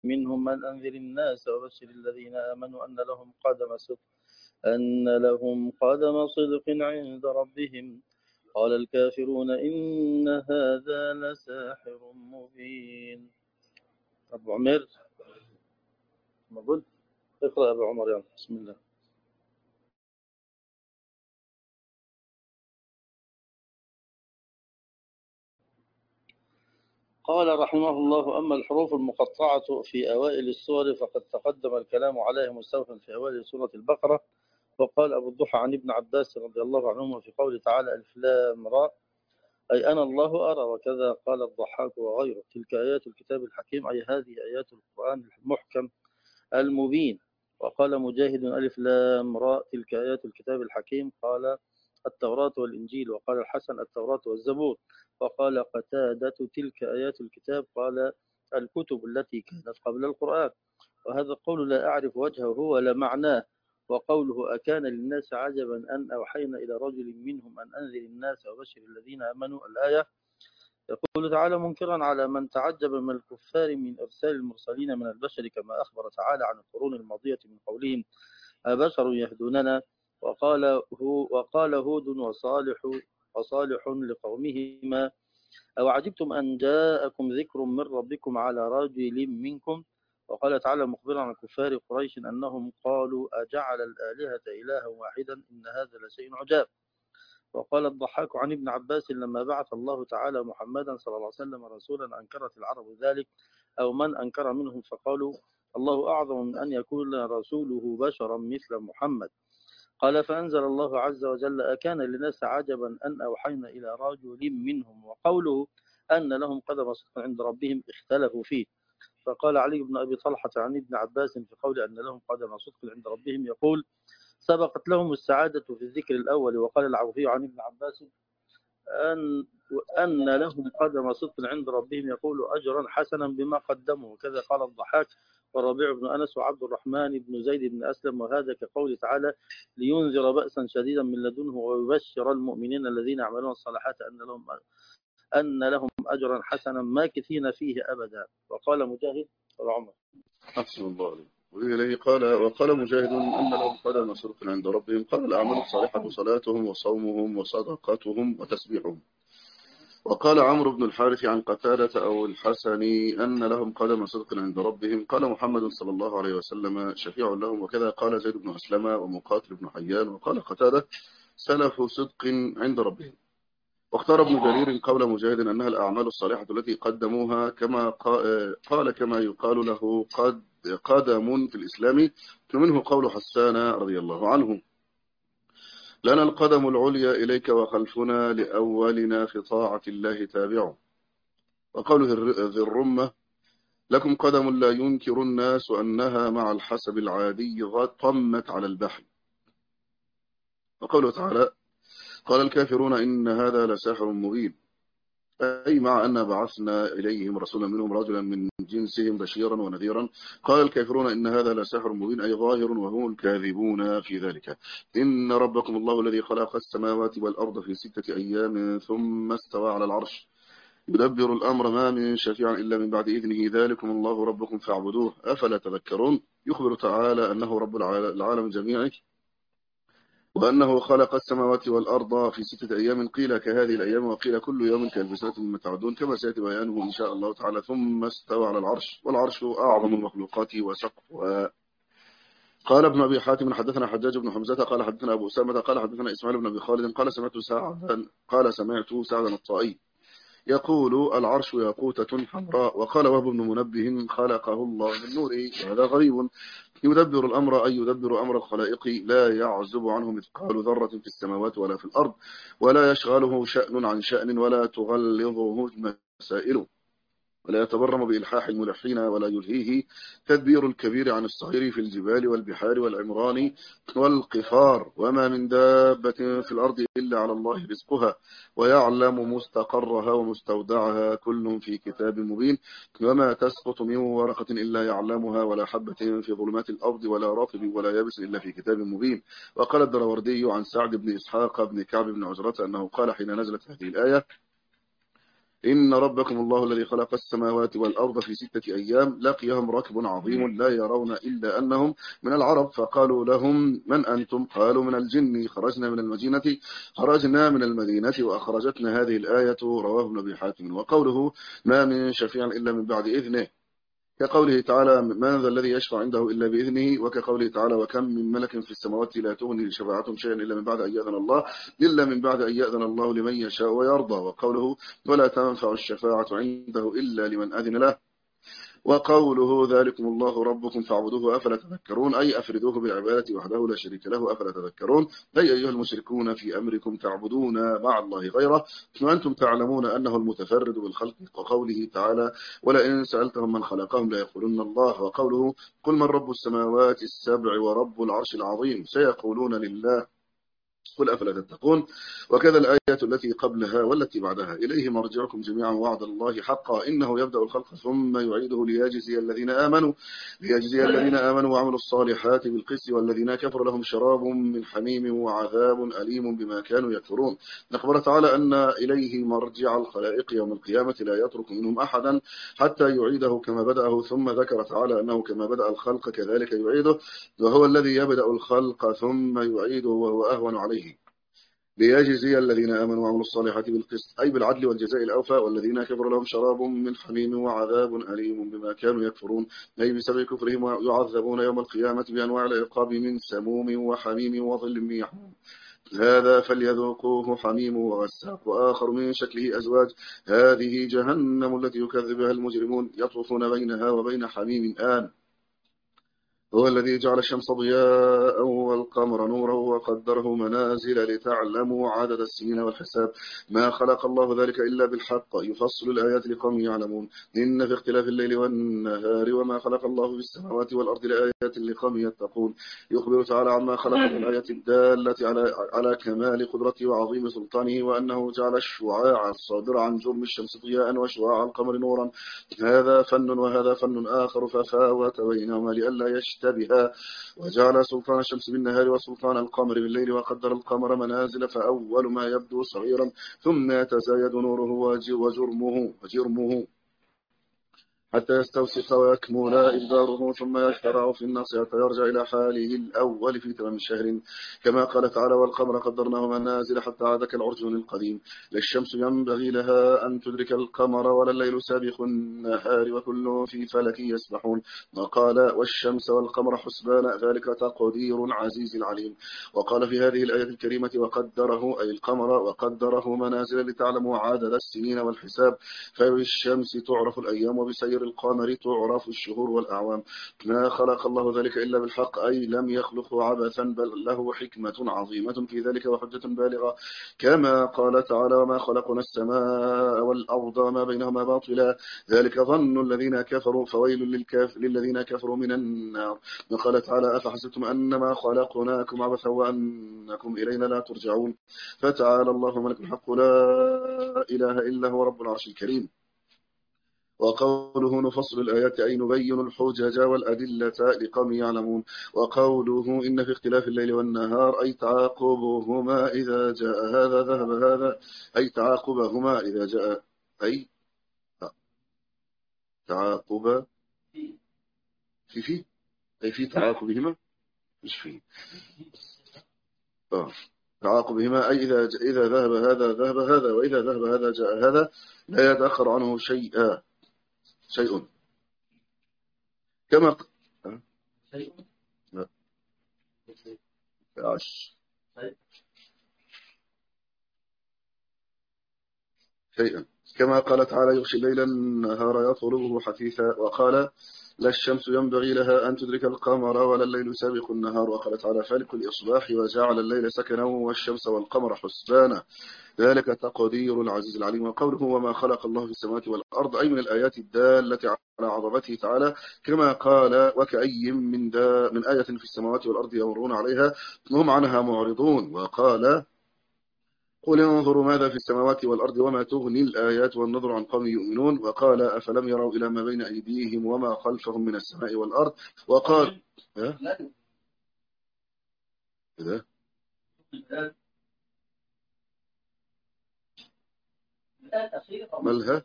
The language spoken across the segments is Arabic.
منهم أن أنذر الناس وبشر الذين آمنوا أن لهم قدم صدق عند ربهم. قال الكافرون إن هذا لساحر مبين. أبو عمر ما قلت اقرأ أبو عمر يعني. بسم الله. قال رحمه الله: أما الحروف المقطعة في أوائل السور فقد تقدم الكلام عليها مستوفا في أوائل سورة البقرة. وقال أبو الضحى عن ابن عباس رضي الله عنهما في قوله تعالى: ألف لام راء، أي أنا الله أرى. وكذا قال الضحاك وغيره: تلك آيات الكتاب الحكيم، أي هذه آيات القرآن المحكم المبين. وقال مجاهد: ألف لام راء، تلك آيات الكتاب الحكيم، قال التوراة والإنجيل. وقال الحسن: التوراة والزبور. وقال قتادة: تلك آيات الكتاب، قال الكتب التي كانت قبل القرآن. وهذا القول لا أعرف وجهه ولا معناه. وقوله: أكان للناس عجبا أن أوحينا إلى رجل منهم أن أنذر الناس وبشر الذين آمنوا، الآية. يقول تعالى منكرا على من تعجب من الكفار من إرسال المرسلين من البشر، كما أخبر تعالى عن القرون الماضية من قولهم: أبشر يهدوننا. وقال هود وصالح لقومهما: أو عجبتم أن جاءكم ذكر من ربكم على رجل منكم. وقال تعالى مخبرا عن كفار قريش أنهم قالوا: أجعل الآلهة إلها واحدا إن هذا لشيء عجاب. وقال الضحاك عن ابن عباس: لما بعث الله تعالى محمدا صلى الله عليه وسلم رسولا أنكرت العرب ذلك، أو من أنكر منهم، فقالوا: الله أعظم من أن يكون رسوله بشرا مثل محمد. قال: فأنزل الله عز وجل: أكان للناس عجبا أن أوحينا إلى رجل منهم. وقوله أن لهم قدم صدق عند ربهم اختلفوا فيه. فقال علي بن أبي طلحة عن ابن عباس في قول أن لهم قدم صدق عند ربهم، يقول: سبقت لهم السعادة في الذكر الأول. وقال العوفي عن ابن عباس أن لهم قدم صدق عند ربهم، يقول: أجرا حسنا بما قدموا. وكذا قال الضحاك وربيع بن أنس وعبد الرحمن بن زيد بن أسلم. وهذا كقول تعالى: لينذر بأسا شديدا من لدنه ويبشر المؤمنين الذين يعملون الصالحات أن لهم أجرا حسنا ماكثين فيه أبدا. وقال مجاهد وعمر. أحسن الله عليه. وإليه قال: وقال مجاهد أن لهم قدم صدق عند ربهم، قال الأعمال الصالحة صلاتهم وصومهم وصدقتهم وتسبيحهم. وقال عمرو بن الحارث عن قتادة أو الحسن أن لهم قدم صدق عند ربهم، قال محمد صلى الله عليه وسلم شفيع لهم. وكذا قال زيد بن أسلم ومقاتل بن حيان. وقال قتادة: سلف صدق عند ربهم. واختار ابن جرير قول مجاهد أنها الأعمال الصالحة التي قدموها، كما قال كما يقال له قدم في الإسلام، ومنه قول حسان رضي الله عنه: لنا القدم العليا إليك وخلفنا لأولنا في طاعة الله تابع. وقوله ذي الرمة: لكم قدم لا ينكر الناس أنها مع الحسب العادي طمت على البحر. وقوله تعالى: قال الكافرون إن هذا لساحر مبين، أي مع أن بعثنا إليهم رسولا منهم رجلا من جنسهم بشيرا ونذيرا. قال الكافرون إن هذا لساحر مبين، أي ظاهر، وهم الكاذبون في ذلك. إن ربكم الله الذي خلق السماوات والأرض في 6 أيام ثم استوى على العرش يدبر الأمر ما من شفيع إلا من بعد إذنه ذلكم الله ربكم فاعبدوه أفلا تذكرون. يخبر تعالى أنه رب العالم جميعه، وأنه خلق السماوات والأرض في 6 أيام، قيل كهذه الأيام وقيل كل يوم كألف سنة مما تعدون، كما سيأتي بيانه إن شاء الله تعالى. ثم استوى على العرش، والعرش أعظم المخلوقات وسقفها. قال ابن أبي حاتم حدثنا حجاج بن حمزة قال حدثنا أبو أسامة قال حدثنا إسماعيل بن أبي خالد قال سمعت سعدا الطائي يقول: العرش ياقوتة حمراء. وقال وهب بن منبه: خلقه الله من نوره. وهذا غريب. يدبر الأمر أي يدبر أمر الخلائق، لا يعزب عنه مثقال ذرة في السماوات ولا في الأرض، ولا يشغله شأن عن شأن، ولا تغلظه مسائله، ولا يتبرم بإلحاح الملحين، ولا يلهيه تدبير الكبير عن الصغير في الجبال والبحار والعمران والقفار. وما من دابة في الأرض إلا على الله رزقها ويعلم مستقرها ومستودعها كل في كتاب مبين. وما تسقط من ورقة إلا يعلمها، ولا حبة في ظلمات الأرض، ولا رطب ولا يابس إلا في كتاب مبين. وقال الدراوردي عن سعد بن إسحاق بن كعب بن عجرة أنه قال حين نزلت هذه الآية: إن ربكم الله الذي خلق السماوات والأرض في 6 أيام لقيهم ركب عظيم لا يرون إلا أنهم من العرب فقالوا لهم من أنتم؟ قالوا من الجن خرجنا من المدينة وأخرجتنا هذه الآية. رواه ابن أبي حاتم. وقوله ما من شفيع إلا من بعد إذنه كقوله تعالى من ذا الذي يشفع عنده إلا بإذنه، وكقوله تعالى وكم من ملك في السماوات لا تغني شفاعتهم شيئا إلا من بعد أن يأذن الله لمن يشاء ويرضى. وقوله ولا تنفع الشفاعة عنده إلا لمن أذن له. وقوله ذلكم الله ربكم فاعبدوه أفلا تذكرون أي أفردوه بالعبادة وحده لا شريك له أفلا تذكرون أي أيها المشركون في أمركم تعبدون مع الله غيره وأنتم تعلمون أنه المتفرد بالخلق. وقوله تعالى ولئن سألتهم من خلقهم ليقولن الله. وقوله قل من رب السماوات السبع ورب العرش العظيم سيقولون لله قل أفلا تتقون. وكذا الآية التي قبلها والتي بعدها إليه مرجعكم جميعا وعد الله حقا إنه يبدأ الخلق ثم يعيده ليجزي الذين آمنوا وعملوا الصالحات بالقسط والذين كفروا لهم شراب من حميم وعذاب أليم بما كانوا يكفرون. أخبر تعالى أن إليه مرجع الخلائق يوم القيامة لا يترك منهم أحدا حتى يعيده كما بدأه. ثم ذكر تعالى أنه كما بدأ الخلق كذلك يعيده وهو الذي يبدأ الخلق ثم يعيده وهو أهون عليه ليجزي الذين آمنوا وعملوا الصالحات بالقسط أي بالعدل والجزاء الأوفى والذين كفروا لهم شراب من حميم وعذاب أليم بما كانوا يكفرون أي بسبب كفرهم يعذبون يوم القيامة بأنواع العقاب من سموم وحميم وظل من يحموم هذا فليذوقوه حميم وغساق وآخر من شكله أزواج هذه جهنم التي يكذب بها المجرمون يطوفون بينها وبين حميم آن. هو الذي جعل الشمس ضياء والقمر نورا وقدره منازل لتعلموا عدد السنين والحساب ما خلق الله ذلك إلا بالحق يفصل الآيات لقوم يعلمون إن في اختلاف الليل والنهار وما خلق الله في السماوات والأرض لآيات لقوم يتقون. يخبر تعالى عما خلق من الآيات الدالة على كمال قدرته وعظيم سلطانه وأنه جعل الشعاع الصادر عن جرم الشمس ضياء وشعاع القمر نورا هذا فن وهذا فن آخر ففاوت بينهما لئلا يشتبها. وجعل سلطان الشمس بالنهار وسلطان القمر بالليل وقدر القمر منازل فأول ما يبدو صغيرا ثم يتزايد نوره وجرمه حتى يستوسخ ويكمل إبداره ثم يشترع في النص حتى يرجع إلى حاله الأول في تمام الشهر كما قال تعالى والقمر قدرناه منازل حتى عاد كالعرجون القديم لا الشمس ينبغي لها أن تدرك القمر ولا الليل سابق النهار وكل في فلك يسبحون. وقال والشمس والقمر حسبان ذلك تقدير العزيز العليم. وقال في هذه الآية الكريمة وقدره أي القمر وقدره منازل لتعلموا عدد السنين والحساب فبالشمس تعرف الأيام وبسير القمر تعرف الشهور والأعوام ما خلق الله ذلك إلا بالحق أي لم يخلقه عبثا بل له حكمة عظيمة في ذلك وحجة بالغة كما قال تعالى وما خلقنا السماء والأرض وما بينهما باطلا ذلك ظن الذين كفروا فويل للذين كفروا من النار. وقال تعالى أفحسبتم أنما خلقناكم عبثا وأنكم إلينا لا ترجعون فتعالى الله ملك الحق لا إله إلا هو رب العرش الكريم. وقوله نفصل الآيات أي نبين الحجج والأدلة لقوم يعلمون. وقوله إن في اختلاف الليل والنهار أي تعاقبهما إذا جاء هذا ذهب هذا أي تعاقبهما إذا جاء أي تعاقب في تعاقبهما مش في تعاقبهما أي إذا ذهب هذا وإذا ذهب هذا جاء هذا لا يتأخر عنه شيء كما لا شيئا كما قال تعالى يغشي الليل النهار يطلبه حثيثا. وقال لا الشمس ينبغي لها أن تدرك القمر ولا الليل سابق النهار. وقال تعالى فالق الإصباح وجعل الليل سكنا والشمس والقمر حسبانا ذلك تقدير العزيز العليم. وقوله وما خلق الله في السماوات والأرض أي من الآيات الدالة على عظمته تعالى كما قال وكأي من آية في السماوات والأرض يمرون عليها وهم عنها معرضون. وقال قل انظروا ماذا في السماوات والأرض وما تغني الآيات والنظر عن قوم يؤمنون. وقال أفلم يروا إلى ما بين أيديهم وما خلفهم من السماء والأرض. وقال مالها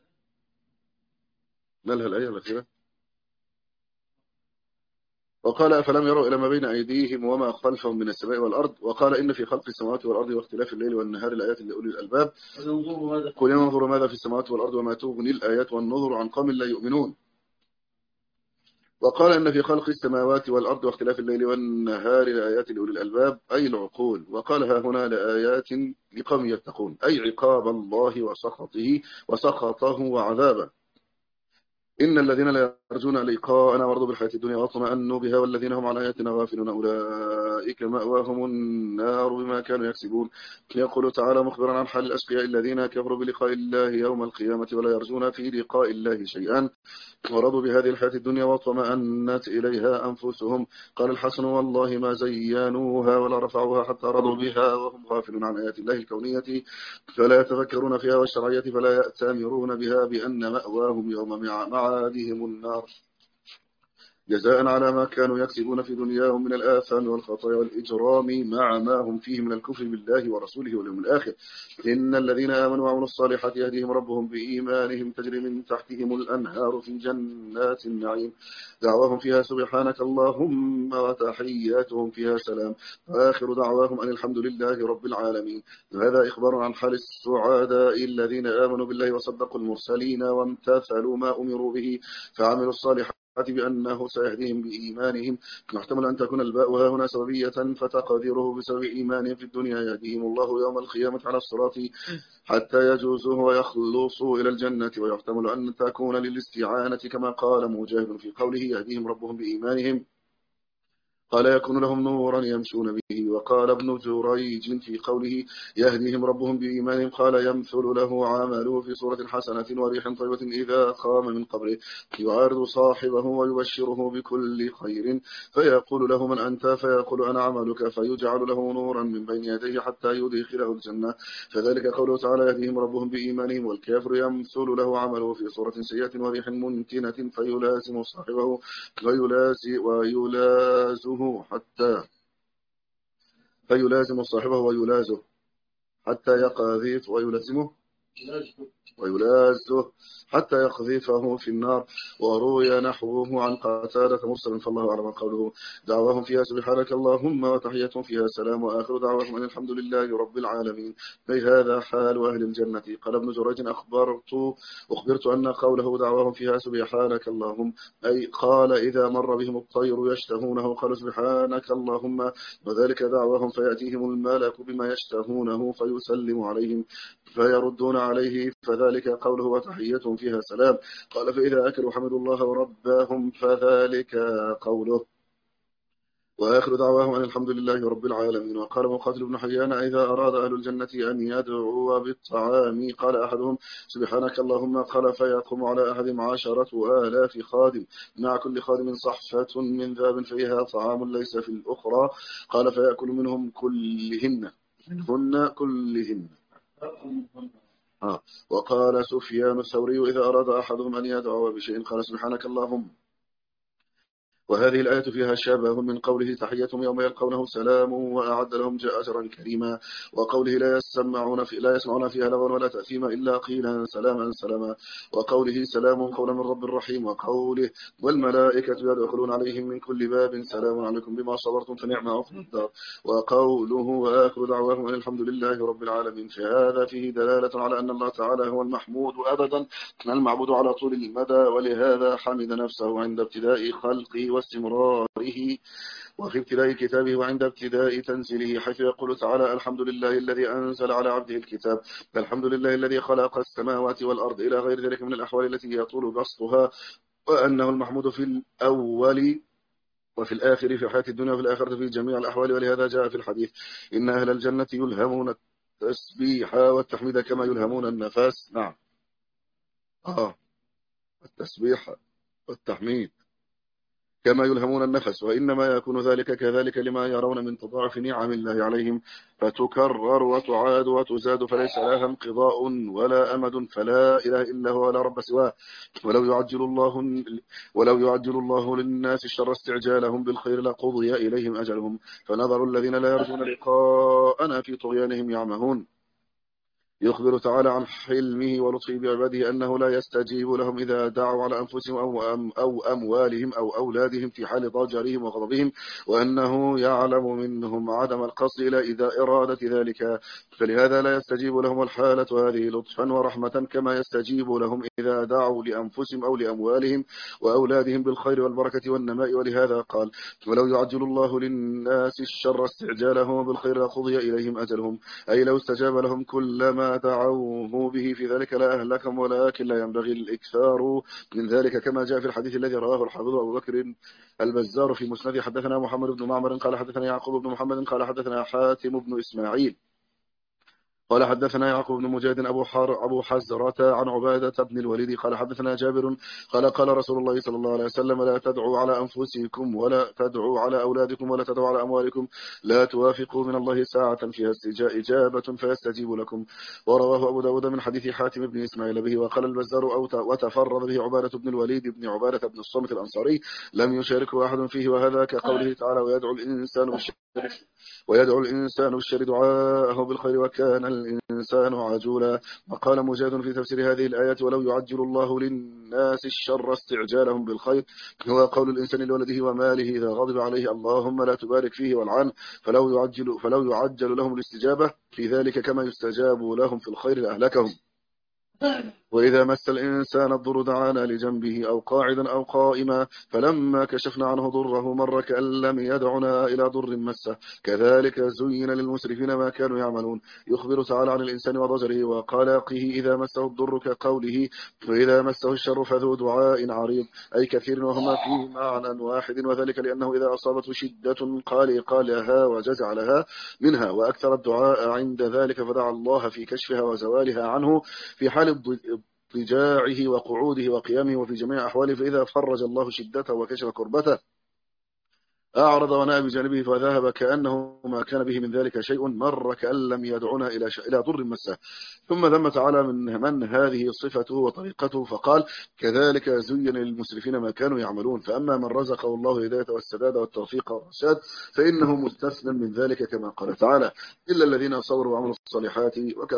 الآية الأخيرة؟ وقال أفلم يروا إلى ما بين أيديهم وما خلفهم من السماء والأرض وقال إن في خلق السماوات والأرض واختلاف الليل والنهار الآيات لأولي الألباب قل ينظروا ماذا في السماوات والأرض وما تغني الآيات والنظر عن قوم لا يؤمنون. وقال إن في خلق السماوات والأرض واختلاف الليل والنهار لآيات لأولي الألباب أي العقول. وقال ها هنا لآيات لقوم يتقون أي عقاب الله وسخطه وعذابه. إن الذين لا يرجون لقاءنا ورضوا بالحياة الدنيا واطمأنوا بها والذين هم عن آياتنا غافلون أولئك مأواهم النار بما كانوا يكسبون. يقول تعالى مخبرا عن حال الأشقياء الذين كفروا بلقاء الله يوم القيامة ولا يرجون في لقاء الله شيئا ورضوا بهذه الحياة الدنيا واطمأنت إليها أنفسهم. قال الحسن والله ما زينوها ولا رفعوها حتى رضوا بها وهم غافلون عن آيات الله الكونية فلا يتفكرون فيها والشرعية فلا يأتمرون بها بأن مأواهم يوم معادهم النار جزاء على ما كانوا يكسبون في دنياهم من الآثام والخطايا والإجرام مع ما هم فيه من الكفر بالله ورسوله واليوم الآخر. إن الذين آمنوا وعملوا الصالحات يهديهم ربهم بإيمانهم تجري من تحتهم الأنهار في جنات النعيم دعواهم فيها سبحانك اللهم وتحياتهم فيها سلام وآخر دعواهم أن الحمد لله رب العالمين. وهذا إخبار عن حال السعداء الذين آمنوا بالله وصدقوا المرسلين وامتثلوا ما أمروا به فعملوا الصالحات بأنه سيهديهم بإيمانهم. يحتمل أن تكون الباء ها هنا سببية فتقديره بسبب إيمانهم في الدنيا يهديهم الله يوم القيامة على الصراط حتى يجوزوه ويخلصوا إلى الجنة. ويحتمل أن تكون للاستعانة كما قال مجاهد في قوله يهديهم ربهم بإيمانهم قال يكون لهم نورا يمشون به. وقال ابن جريج في قوله يهديهم ربهم بإيمانهم قال يمثل له عمله في صورة حسنة وريح طيبة إذا قام من قبره يعارض صاحبه ويبشره بكل خير فيقول له من أنت فيقول أنا عملك فيجعل له نورا من بين يديه حتى يدخله الجنة. فذلك قوله تعالى يهديهم ربهم بإيمانهم. والكافر يمثل له عمله في صورة سيئة وريح منتنة فيلازم صاحبه فيلازم صاحبه ويلازه حتى يقذف ويلازه حتى يقذفه في النار. وروي نحوه عن قتادة مرسلا فالله أعلم. قوله دعواهم فيها سبحانك اللهم وتحيتهم فيها سلام وآخر دعواهم أن الحمد لله رب العالمين أي هذا حال أهل الجنة. قال ابن جريج أخبرت أن قوله دعواهم فيها سبحانك اللهم أي قال إذا مر بهم الطير يشتهونه قالوا سبحانك اللهم وذلك دعواهم فيأتيهم الملك بما يشتهونه فيسلم عليهم فيردون عليه فذلك قوله وتحيتهم فيها سلام. قال فإذا أكلوا حمدوا الله وربهم فذلك قوله وآخر دعواهم أن الحمد لله رب العالمين. وقال مقاتل بن حيان إذا أراد أهل الجنة أن يدعوا بالطعام قال أحدهم سبحانك اللهم قال فيقوم على أحدهم 10,000 خادم مع كل خادم صحفة من ذهب فيها طعام ليس في الأخرى قال فيأكل منهن كلهن. وقال سفيان الثوري إذا أراد أحدهم أن يدعو بشيء قال سبحانك اللهم. وهذه الآية فيها شبه من قوله تحيتهم يوم يلقونه سلام وأعد لهم أجرا كريما. وقوله لا يسمعون فيها لغوا ولا تأثيما إلا قيلا سلاما سلاما. وقوله سلام قولا من رب الرحيم. وقوله والملائكة يدخلون عليهم من كل باب سلام عليكم بما صبرتم فنعم عقبى الدار. وقوله وآخر دعواهم أن الحمد لله رب العالمين. فهذا فيه دلالة على أن الله تعالى هو المحمود أبدا المعبود على طول المدى ولهذا حمد نفسه عند ابتداء خلقه واستمراره وفي ابتداء كتابه وعند ابتداء تنزيله حيث يقول تعالى الحمد لله الذي أنزل على عبده الكتاب الحمد لله الذي خلق السماوات والأرض إلى غير ذلك من الأحوال التي يطول بسطها وأنه المحمود في الأول وفي الآخر في الحياة الدنيا وفي الآخرة في جميع الأحوال. ولهذا جاء في الحديث إن أهل الجنة يلهمون التسبيح والتحميد كما يلهمون النفس. نعم التسبيح والتحميد كما يلهمون النفس وإنما يكون ذلك كذلك لما يرون من تضاعف نعم الله عليهم فتكرر وتعاد وتزاد فليس لها انقضاء ولا أمد فلا إله إلا هو ولا رب سواه. ولو يعجل الله للناس الشر استعجالهم بالخير لقضي إليهم أجلهم فنظر الذين لا يرجون لقاءنا في طغيانهم يعمهون. يخبر تعالى عن حلمه ولطفه بعباده أنه لا يستجيب لهم إذا دعوا على أنفسهم أو أموالهم أو أولادهم في حال ضجرهم وغضبهم، وأنه يعلم منهم عدم القصد إلى إرادة ذلك، فلهذا لا يستجيب لهم الحالة هذه لطفا ورحمة كما يستجيب لهم إذا دعوا لأنفسهم أو لأموالهم وأولادهم بالخير والبركة والنماء. ولهذا قال: ولو يعجل الله للناس الشر استعجالهم بالخير لقضي إليهم أجلهم، أي لو استجاب لهم كل ما دعوه به في ذلك لا أهلكهم، ولكن لا ينبغي الإكثار من ذلك، كما جاء في الحديث الذي رواه الحافظ أبو بكر البزار في مسند: حدثنا محمد بن معمر قال حدثنا يعقوب بن محمد قال حدثنا حاتم بن إسماعيل قال حدثنا يعقوب بن مجاهد أبو حزرة عن عبادة بن الوليد قال حدثنا جابر قال رسول الله صلى الله عليه وسلم: لا تدعوا على أنفسكم ولا تدعوا على أولادكم ولا تدعوا على أموالكم، لا توافقوا من الله ساعة فيها إجابة فيستجيب لكم. ورواه أبو داود من حديث حاتم بن إسماعيل به. وقال البزار: وتفرد به عبادة بن الوليد بن عبادة بن الصامت الأنصاري، لم يشاركه أحد فيه، وهذا كقوله تعالى: ويدعو الإنسان بالشر دعاءه بالخير وكان الإنسان عجولا. وقال مجاهد في تفسير هذه الآيات: ولو يعجل الله للناس الشر استعجالهم بالخير، هو قول الإنسان لولده وماله إذا غضب عليه: اللهم لا تبارك فيه والعنه، فلو يعجل لهم الاستجابة في ذلك كما يستجاب لهم في الخير لأهلكهم. وإذا مس الإنسان الضر دعانا لجنبه أو قاعدا أو قائما، فلما كشفنا عنه ضره مر كأن لم يدعنا إلى ضر مسه، كذلك زين للمسرفين ما كانوا يعملون. يخبر تعالى عن الإنسان وضجره وقلقه إذا مسه الضر كقوله: وإذا مسه الشر فذو دعاء عريض، أي كثير، وهما فيه معنى واحد، وذلك لأنه إذا أصابته شدة قالها وجزع لها منها وأكثر الدعاء عند ذلك، فدعا الله في كشفها وزوالها عنه في حال اضطجاعه وقعوده وقيامه وفي جميع أحواله، فإذا فرج الله شدته وكشف كربته أعرض ونأى بجانبه فذهب كأنه ما كان به من ذلك شيء، مر كأن لم يدعنا إلى ضر مسه. ثم ذم تعالى من هذه صفته وطريقته فقال: كذلك زين للمسرفين ما كانوا يعملون. فأما من رزقه الله الهداية والسداد والتوفيق والرشاد فإنه مستثنى من ذلك، كما قال تعالى: إلا الذين صبروا وعملوا الصالحات،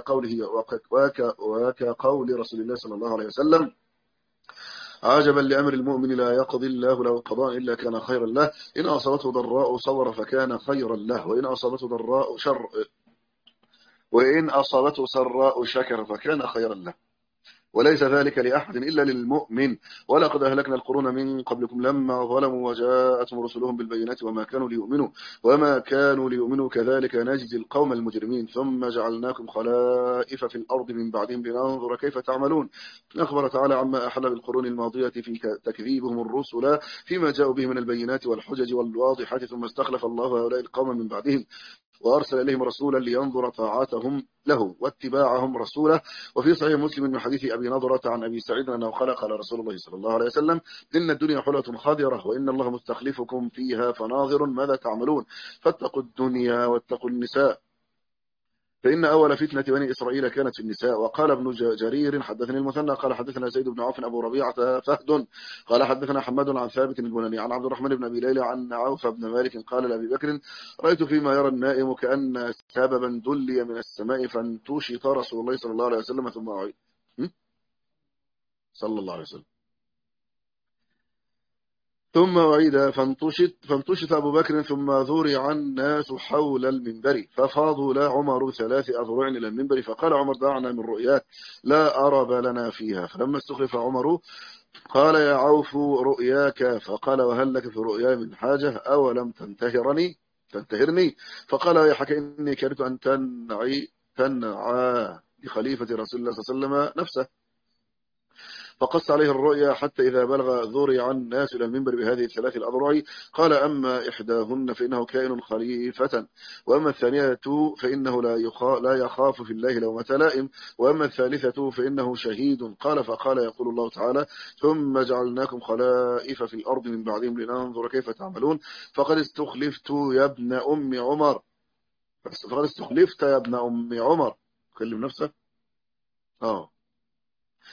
وكقول رسول الله صلى الله عليه وسلم: عجبا لأمر المؤمن لا يقضي الله له قضاء إلا كان خيرا له، إن أصابته ضراء صبر فكان خيرا له، وإن أصابته سراء شكر فكان خيرا له، وليس ذلك لأحد إلا للمؤمن. ولقد أهلكنا القرون من قبلكم لما ظلموا وجاءتهم رسلهم بالبينات وما كانوا ليؤمنوا كذلك نجزي القوم المجرمين، ثم جعلناكم خلائف في الأرض من بعدهم لننظر كيف تعملون. أخبر تعالى عما أحل بالقرون الماضية في تكذيبهم الرسل فيما جاءوا به من البينات والحجج والواضحات، ثم استخلف الله هؤلاء القوم من بعدهم وأرسل إليهم رسولا لينظر طاعتهم له واتباعهم رسوله. وفي صحيح مسلم من حديث أبي نضرة عن أبي سعيد أنه قال رسول الله صلى الله عليه وسلم: إن الدنيا حلوة خضرة، وإن الله مستخلفكم فيها فناظر ماذا تعملون، فاتقوا الدنيا واتقوا النساء، فإن أول فتنة بني إسرائيل كانت في النساء. وقال ابن جرير: حدثني المثنى قال حدثنا زيد بن عوف أبو ربيعة فهد قال حدثنا حماد عن ثابت البناني عن عبد الرحمن بن أبي ليلى عن عوف بن مالك قال لأبي بكر: رأيت فيما يرى النائم كأن سببا دلي من السماء فانتشط رسول الله صلى الله عليه وسلم ثم أعيد صلى الله عليه وسلم ثم أعيد فانتشط أبو بكر ثم ذرع الناس حول المنبر ففاضوا لا عمر 3 أذرع إلى المنبر، فقال عمر: دعنا من رؤياك لا أرب لنا فيها. فلما استخلف عمر قال: يا عوف رؤياك. فقال: وهل لك في رؤياي من حاجة أولم تنتهرني؟ فقال: ويحك إني كرهت أن تنعى لخليفة رسول الله صلى الله عليه وسلم نفسه. فقص عليه الرؤيا حتى إذا بلغ ذرع الناس إلى المنبر بهذه 3 الأذرع قال: أما إحداهن فإنه كائن خليفة، وأما الثانية فإنه لا يخاف في الله لومة لائم، وأما الثالثة فإنه شهيد. قال: فقال: يقول الله تعالى: ثم جعلناكم خلائف في الأرض من بعدهم لننظر كيف تعملون. فقد استخلفت يا ابن أم عمر. كلم نفسه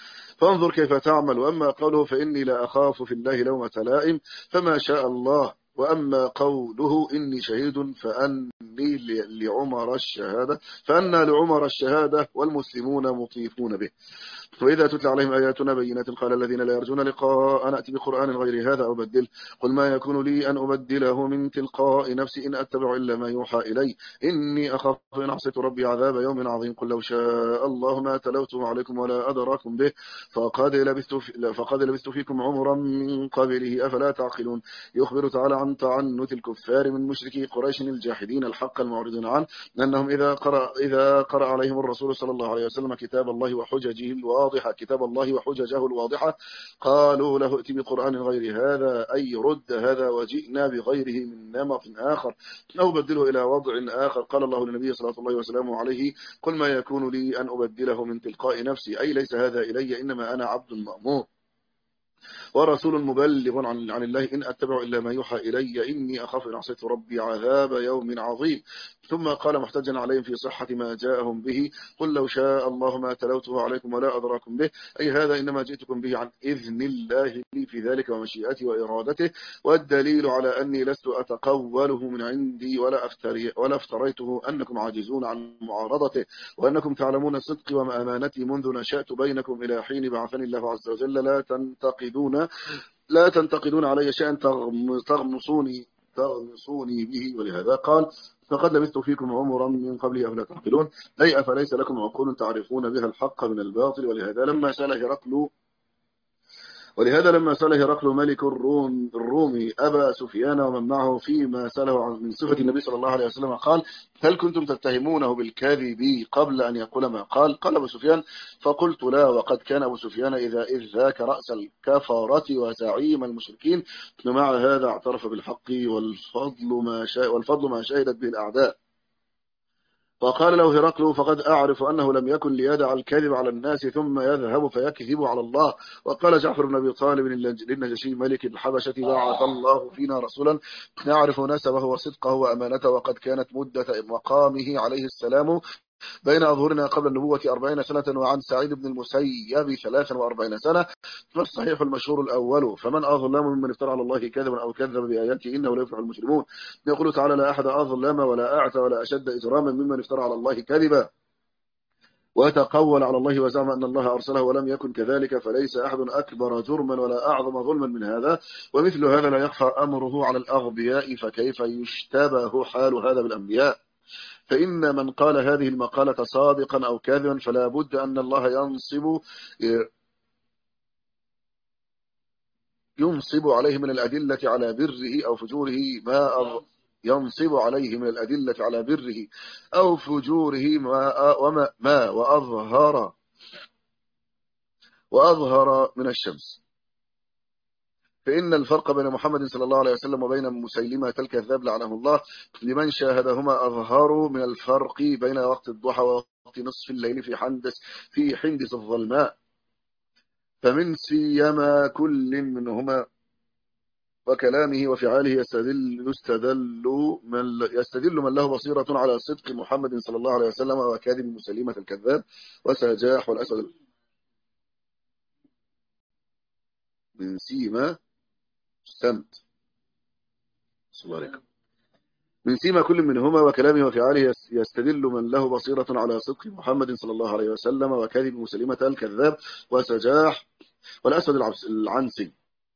فانظر كيف تعمل. وأما قوله: فإني لا أخاف في الله لومة لائم، فما شاء الله وأما قوله إني شهيد فأني لعمر الشهادة فأن لعمر الشهادة والمسلمون مطيفون به. وإذا تتلى عليهم آياتنا بينات قال الذين لا يرجون لقاء نأتي بقرآن غير هذا أو بدل قل ما يكون لي أن أبدله من تلقاء نفسي إن أتبع إلا ما يوحى إلي إني أخاف إن عصيت ربي عذاب يوم عظيم قل لو شاء الله ما تلوته عليكم ولا أدراكم به فقد لبثت فيكم عمرا من قبله أفلا تعقلون. يخبر تعالى عن تعنت الكفار من مشركي قريش الجاحدين الحق المعرضين عنه أنهم إذا قرأ عليهم الرسول صلى الله عليه وسلم كتاب الله وحججه الواضحة قالوا له ائت بقرآن غير هذا أي رد هذا وجئنا بغيره من نمط آخر أو بدله إلى وضع آخر. قال الله للنبي صلى الله عليه وسلم عليه قل ما يكون لي أن أبدله من تلقاء نفسي أي ليس هذا إلي إنما أنا عبد مأمور ورسول مبلغ عن الله إن أتبع إلا ما يوحى إلي إني أخاف إن عصيت ربي عذاب يوم عظيم. ثم قال محتجا عليهم في صحة ما جاءهم به قل لو شاء الله ما تلوته عليكم ولا أدراكم به أي هذا إنما جئتكم به عن إذن الله لي في ذلك ومشيئته وإرادته والدليل على أني لست أتقوله من عندي ولا افتريته أنكم عاجزون عن معارضته وأنكم تعلمون صدقي وأمانتي منذ نشأت بينكم إلى حين بعثني الله عز وجل لا تنتقدون علي شيئا تغمصوني به. ولهذا قال فقد لبثت فيكم عمرا من قبله أفلا تعقلون أي أفليس لكم عقول تعرفون بها الحق من الباطل. ولهذا لما سأل هرقل ملك الرومي أبا سفيان ومن معه فيما سأله من صفة النبي صلى الله عليه وسلم قال هل كنتم تتهمونه بالكذب قبل أن يقول ما قال أبو سفيان فقلت لا وقد كان أبو سفيان إذ ذاك رأس الكفرة وزعيم المشركين ومع هذا اعترف بالحق والفضل ما شهدت به الأعداء. فقال له هرقل فقد أعرف أنه لم يكن ليدع الكذب على الناس ثم يذهب فيكذب على الله. وقال جعفر بن أبي طالب للنجاشي ملك الحبشة بعث الله فينا رسولا نعرف نسبه وصدقه وأمانته وقد كانت مدة مقامه عليه السلام بين أظهرنا قبل النبوة 40 سنة وعن سعيد بن المسيب 43 سنة. فالصحيح المشهور الأول فمن أظلم ممن افترى على الله كذبا أو كذب بآياته إنه لا يفلح المجرمون. يقول تعالى لا أحد أظلم ولا أعتى ولا أشد إجراما ممن افترى على الله كذبا وتقول على الله وزعم أن الله أرسله ولم يكن كذلك فليس أحد أكبر جرما ولا أعظم ظلما من هذا ومثل هذا لا يخفى أمره على الأغبياء فكيف يشتبه حال هذا بالأنبياء. فإن من قال هذه المقالة صادقا أو كاذبا فلا بد أن الله ينصب عليه من الأدلة على بره أو فجوره ينصب عليه من الأدلة على بره أو فجوره ما وأظهر من الشمس. فإن الفرق بين محمد صلى الله عليه وسلم وبين مسيلمة الكذاب لعنه الله لمن شاهدهما أظهر من الفرق بين وقت الضحى ووقت نصف الليل في حندس الظلماء. فمن سيما كل منهما وكلامه وفعاله يستدل من له بصيرة على صدق محمد صلى الله عليه وسلم وكاذب مسيلمة الكذاب وسجاح والأسود من سيما السمت من سيما كل منهما وكلامه وفعاله يستدل من له بصيرة على صدق محمد صلى الله عليه وسلم وكاذب مسيلمة الكذاب وسجاح والأسود العنسي.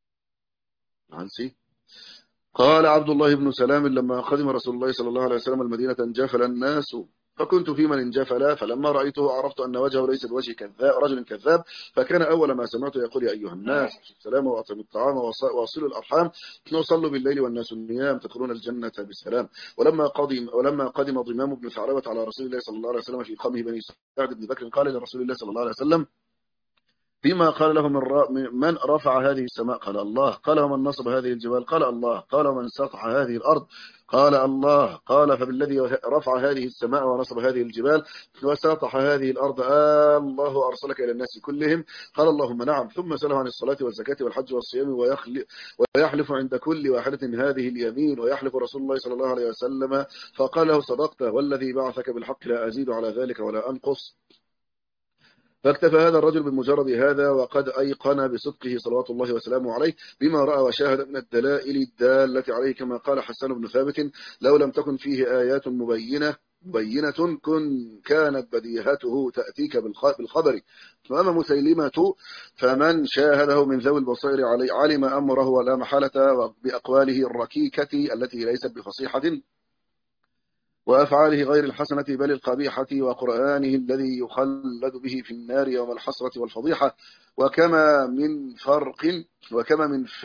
قال عبد الله بن سلام لما قدم رسول الله صلى الله عليه وسلم المدينة انجفل الناس فكنت في من انجفل فلما رأيته عرفت أن وجهه ليس بوجه رجل كذاب فكان أول ما سمعته يقول يا أيها الناس السلام وأطعموا الطعام وواصلوا الأرحام وصلوا بالليل والناس النيام تدخلون الجنة بالسلام. ولما قدم ضمام بن ثعلبة على رسول الله صلى الله عليه وسلم في قومه بني سعد بن بكر قال لرسول الله صلى الله عليه وسلم فيما قال له من رفع هذه السماء قال الله قال ومن نصب هذه الجبال قال الله قال ومن سطح هذه الأرض قال الله قال فبالذي رفع هذه السماء ونصب هذه الجبال وسطح هذه الأرض الله أرسلك إلى الناس كلهم قال اللهم نعم. ثم سأله عن الصلاة والزكاة والحج والصيام ويحلف عند كل واحدة هذه اليمين ويحلف رسول الله صلى الله عليه وسلم فقال له صدقت والذي بعثك بالحق لا أزيد على ذلك ولا أنقص. فاكتفى هذا الرجل بمجرد هذا وقد أيقن بصدقه صلوات الله وسلامه عليه بما رأى وشاهد من الدلائل الدالة عليه، كما قال حسان بن ثابت: لو لم تكن فيه آيات مبينة كانت بديهته تأتيك بالخبر. وأما مسيلمة فمن شاهده من ذوي البصائر علم أمره ولا محالة بأقواله الركيكة التي ليست بفصيحة وأفعاله غير الحسنة بل القبيحة وقرآنه الذي يخلد به في النار يوم الحسرة والفضيحة. وكما من فرق وكما من ف...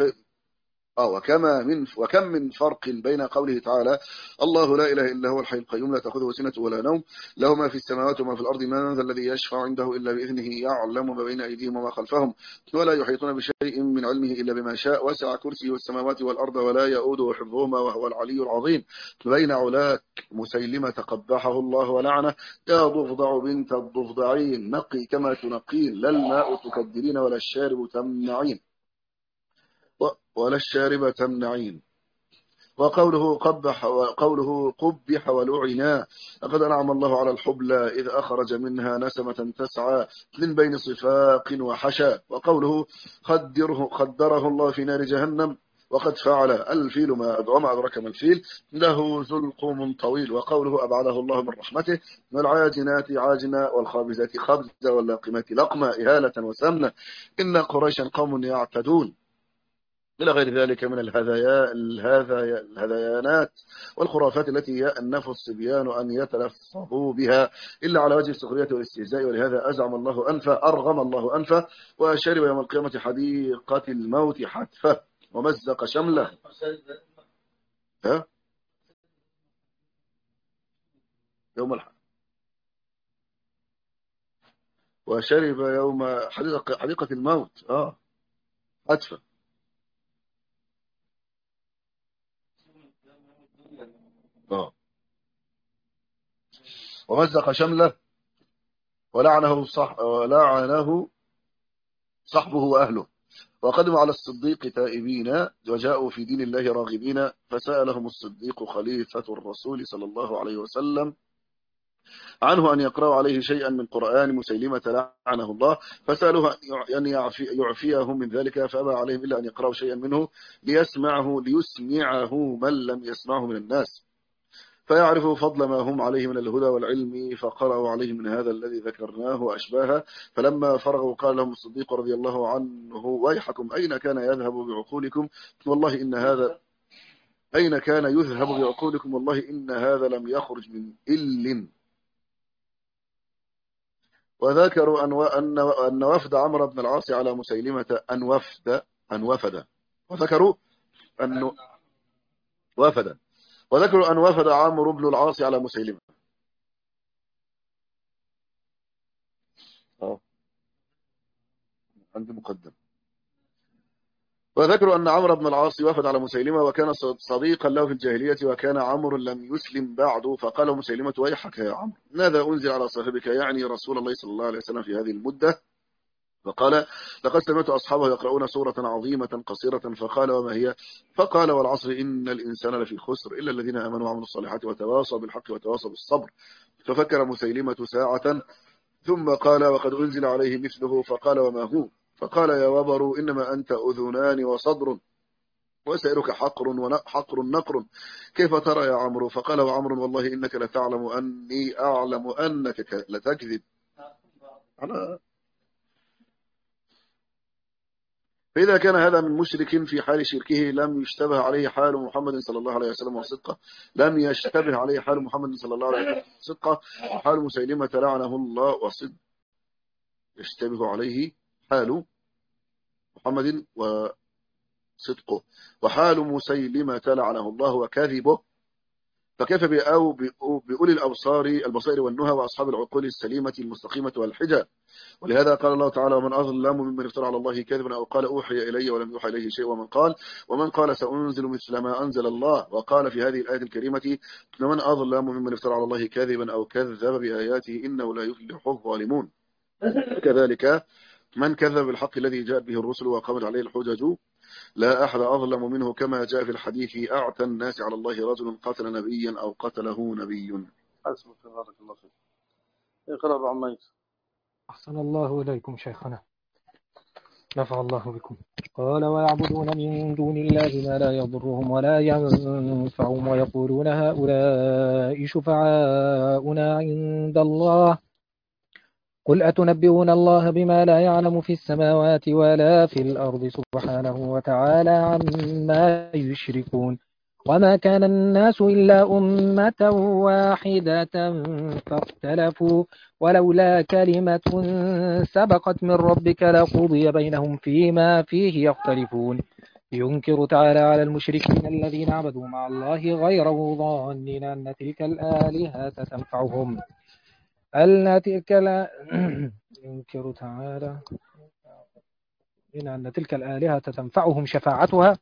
وكم من فرق بين قوله تعالى: الله لا إله إلا هو الحي القيوم لا تأخذه سنة ولا نوم له ما في السماوات وما في الأرض من ذا الذي يشفع عنده إلا بإذنه يعلم ما بين أيديهم وما خلفهم ولا يحيطون بشيء من علمه إلا بما شاء وسع كرسيه السماوات والأرض ولا يؤوده حفظهما وهو العلي العظيم. بين علاك مسيلمة قبحه الله ولعنه: يا ضفدع بنت الضفدعين نقي كما تنقين لا الماء تكدرين ولا الشارب تمنعين ولا الشارب تمنعين. وقوله قبح ولعنا: لقد أنعم الله على الحبلى إذ أخرج منها نسمة تسعى من بين صفاق وحشا. وقوله خدره الله في نار جهنم وقد فعل. الفيل وما أدرك ما الفيل له زلقوم طويل. وقوله أبعده الله من رحمته: والعاجنات عاجنا والخابزات خبزا واللاقمات لقما إهالة وسمنة إن قريشا قوم يعتدون، إلى غير ذلك من الهذيانات والخرافات التي يأنف الصبيان أن يتلفظوا بها إلا على وجه السخرية والاستهزاء. ولهذا أرغم الله أنفه وشرب يوم القيامة حديقة الموت حتفه ومزق شمله. ها؟ يوم الحق وشرب يوم حديقة الموت حتفه ومزق شمله ولعنه صحبه وأهله. وقدموا على الصديق تائبين وجاءوا في دين الله راغبين، فسألهم الصديق خليفة الرسول صلى الله عليه وسلم عنه أن يقرأوا عليه شيئا من قرآن مسيلمة لعنه الله، فسألوه أن يعفيهم من ذلك، فأبى عليهم إلا أن يقرأوا شيئا منه ليسمعه من لم يسمعه من الناس فيعرفوا فضل ما هم عليه من الهدى والعلم، فقرأوا عليه من هذا الذي ذكرناه وأشباهه. فلما فرغوا قال لهم الصديق رضي الله عنه: ويحكم أين كان يذهب بعقولكم والله إن هذا لم يخرج من إل. وذكروا أن وفد عمرو بن العاص على مسيلمة أن وفد وذكروا أن وفد عمرو بن العاص على مسيلمة. عندي مقدم. وذكروا أن عمرو بن العاص وفد على مسيلمة وكان صديقا له في الجاهلية وكان عمرو لم يسلم بعد، فقال مسيلمة: ويحك يا عمرو، ماذا أنزل على صاحبك يعني رسول الله صلى الله عليه وسلم في هذه المدة؟ فقال: لقد سمعت أصحابه يقرؤون سورة عظيمة قصيرة. فقال: وما هي؟ فقال: والعصر إن الإنسان لفي خسر إلا الذين آمنوا وعملوا الصالحات وتواصوا بالحق وتواصوا بالصبر. ففكر مسيلمة ساعة ثم قال: وقد أنزل عليه مثله. فقال: وما هو؟ فقال: يا وبر إنما أنت أذنان وصدر وسائرك حقر نقر، كيف ترى يا عمرو؟ فقال عمرو: والله إنك لتعلم أني أعلم أنك لتكذب. فإذا كان هذا من مشرك في حال شركه لم يشتبه عليه حال محمد صلى الله عليه وسلم وصدقه وحال مسيلمة لعنه الله يشتبه عليه حال محمد وصدقه وحال مسيلمة لعنه الله وكذبه، فكيف بأولي البصائر والنهى وأصحاب العقول السليمة المستقيمة والحجة. ولهذا قال الله تعالى: ومن أظلم ممن افترى على الله كذبا أو قال أوحي إلي ولم يوحى إليه شيء ومن قال سأنزل مثل ما أنزل الله. وقال في هذه الآية الكريمة: ومن أظلم ممن افترى على الله كذبا أو كذب بآياته إنه لا يفلح الظالمون. كذلك من كذب بالحق الذي جاء به الرسل وقامت عليه الحجج لا أحد أظلم منه، كما جاء في الحديث: أعتى الناس على الله رجل قتل نبيا أو قتله نبي. حسبك بارك الله فيك. اقرأ بعميك. أحسن الله إليكم شيخنا، نفع الله بكم. قال ويعبدون من دون الله ما لا يضرهم ولا ينفعهم ويقولون هؤلاء شفعاؤنا عند الله قل أتنبئون الله بما لا يعلم في السماوات ولا في الأرض سبحانه وتعالى عما يشركون. وما كان الناس إلا أمة واحدة فاختلفوا ولولا كلمة سبقت من ربك لقضي بينهم فيما فيه يختلفون. ينكر تعالى على المشركين الذين عبدوا مع الله غيره ظانين أن تلك الآلهة تنفعهم ينكر تعالى أن تلك الآلهة تنفعهم شفاعتها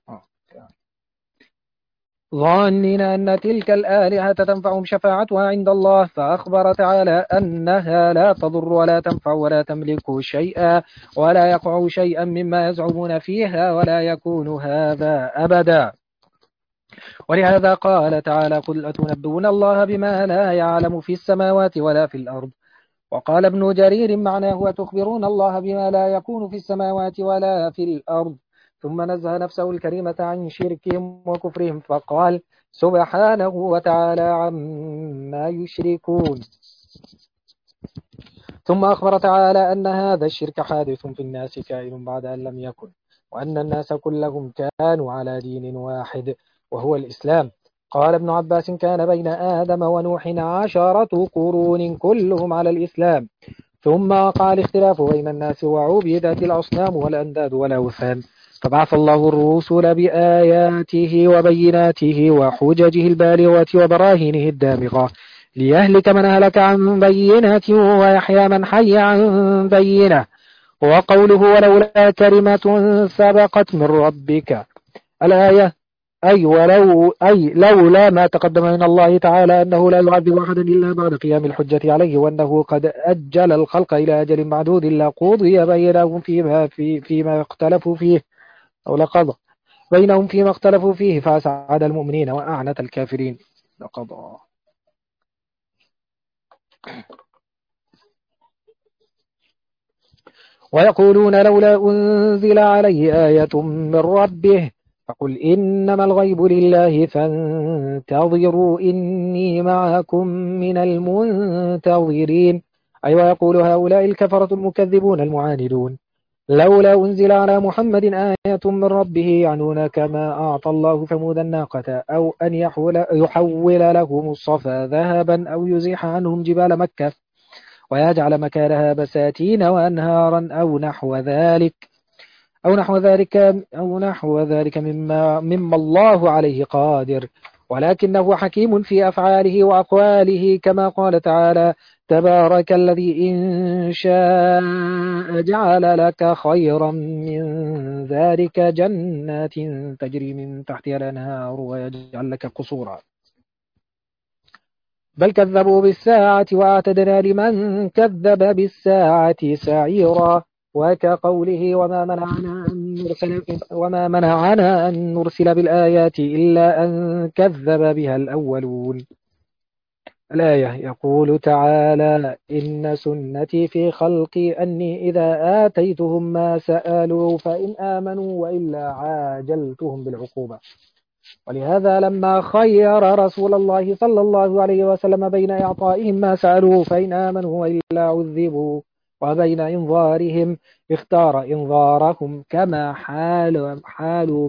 ظانين أن تلك الآلهة تنفعهم شفاعتها عند الله، فأخبر تعالى أنها لا تضر ولا تنفع ولا تملك شيئا ولا يقع شيئا مما يزعمون فيها ولا يكون هذا أبدا. ولهذا قال تعالى قل أتنبئون الله بما لا يعلم في السماوات ولا في الأرض. وقال ابن جرير معناه وتخبرون الله بما لا يكون في السماوات ولا في الأرض. ثم نزه نفسه الكريمة عن شركهم وكفرهم فقال سبحانه وتعالى عما يشركون. ثم أخبر تعالى أن هذا الشرك حادث في الناس كائن بعد أن لم يكن، وأن الناس كلهم كانوا على دين واحد وهو الإسلام. قال ابن عباس كان بين آدم ونوح 10 قرون كلهم على الإسلام، ثم وقع الاختلاف بين الناس وعبدت الأصنام والأنداد والأوثان، فبعث الله الرسل بآياته وبيناته وحججه البالغة وبراهينه الدامغة ليهلك من هلك عن بينة ويحيى من حي عن بينة. وقوله ولولا كلمة سبقت من ربك الآية لولا ما تقدم من الله تعالى أنه لا يعذب أحدا إلا بعد قيام الحجة عليه، وأنه قد أجل الخلق إلى أجل معدود لقضي بينهم فيما اختلفوا فيه، أو لقضى بينهم فيما اختلفوا فيه فأسعد المؤمنين وأعنت الكافرين. لقضى. ويقولون لولا أنزل عليه آية من ربه فقل إنما الغيب لله فانتظروا إني معكم من المنتظرين. أي ويقول هؤلاء الكفرة المكذبون المعاندون لولا أنزل على محمد آية من ربه يعنون كما أعطى الله ثمود الناقة أو أن يحول لهم الصفا ذهبا أو يزيح عنهم جبال مكة ويجعل مكانها بساتين وأنهارا أو نحو ذلك مما الله عليه قادر، ولكنه حكيم في أفعاله وأقواله كما قال تعالى تبارك الذي إن شاء جعل لك خيرا من ذلك جنات تجري من تحتها الأنهار ويجعل لك قصورا. بل كذبوا بالساعة وأعتدنا لمن كذب بالساعة سعيرا. وكقوله وما منعنا أن نرسل بالآيات إلا أن كذب بها الأولون. الآية يقول تعالى إن سنتي في خلقي أني إذا آتيتهم ما سألوا فإن آمنوا وإلا عاجلتهم بالعقوبة. ولهذا لما خير رسول الله صلى الله عليه وسلم بين إعطائهم ما سألوه فإن آمنوا وإلا عذبوا وبين إنظارهم اختار إنظارهم كما حالوا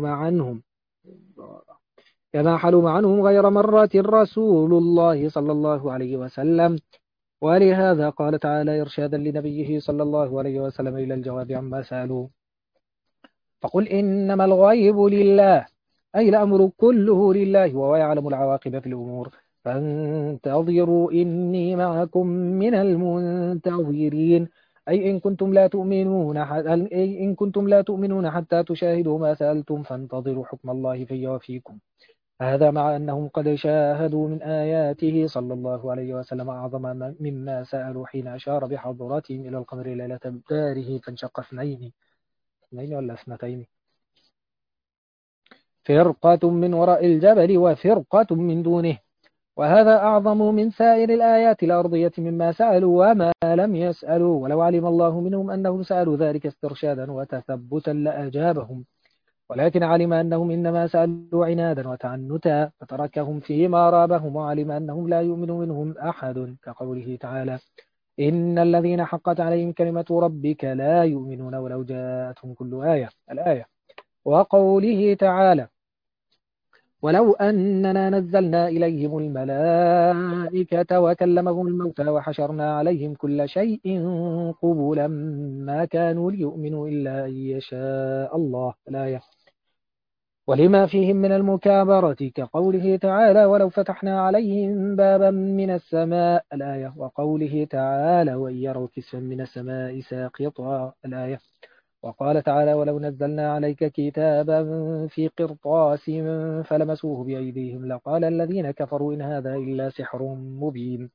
معنهم غير مرة رسول الله صلى الله عليه وسلم. ولهذا قال تعالى إرشادا لنبيه صلى الله عليه وسلم إلى الجواب عما سألوه فقل إنما الغيب لله، أي الأمر كله لله وهو يعلم العواقب في الأمور فانتظروا إني معكم من المنتظرين. أي إن كنتم لا تؤمنون حتى تشاهدوا ما سألتم فانتظروا حكم الله في وفيكم. هذا مع أنهم قد شاهدوا من آياته صلى الله عليه وسلم أعظم مما سألوا حين أشار بحضرتهم إلى القمر ليلة بداره فانشق اثنين ولا اثنتين، فرقة من وراء الجبل وفرقة من دونه. وهذا أعظم من سائر الآيات الأرضية مما سألوا وما لم يسألوا، ولو علم الله منهم أنهم سألوا ذلك استرشادا وتثبتا لأجابهم، ولكن علم أنهم إنما سألوا عنادا وتعنتا فتركهم فيما رابهم، وعلم أنهم لا يؤمن منهم أحد، كقوله تعالى: إن الذين حقت عليهم كلمة ربك لا يؤمنون ولو جاءتهم كل آية الآية. وقوله تعالى: ولو أننا نزلنا إليهم الملائكة وكلمهم الموتى وحشرنا عليهم كل شيء قبلا ما كانوا ليؤمنوا إلا أن يشاء الله الآية. ولما فيهم من المكابرة، كقوله تعالى: ولو فتحنا عليهم بابا من السماء الآية. وقوله تعالى: وإن يروا كسفا من السماء ساقطا الآية. وقال تعالى: ولو نزلنا عليك كتابا في قرطاس فلمسوه بأيديهم لقال الذين كفروا إن هذا إلا سحر مبين.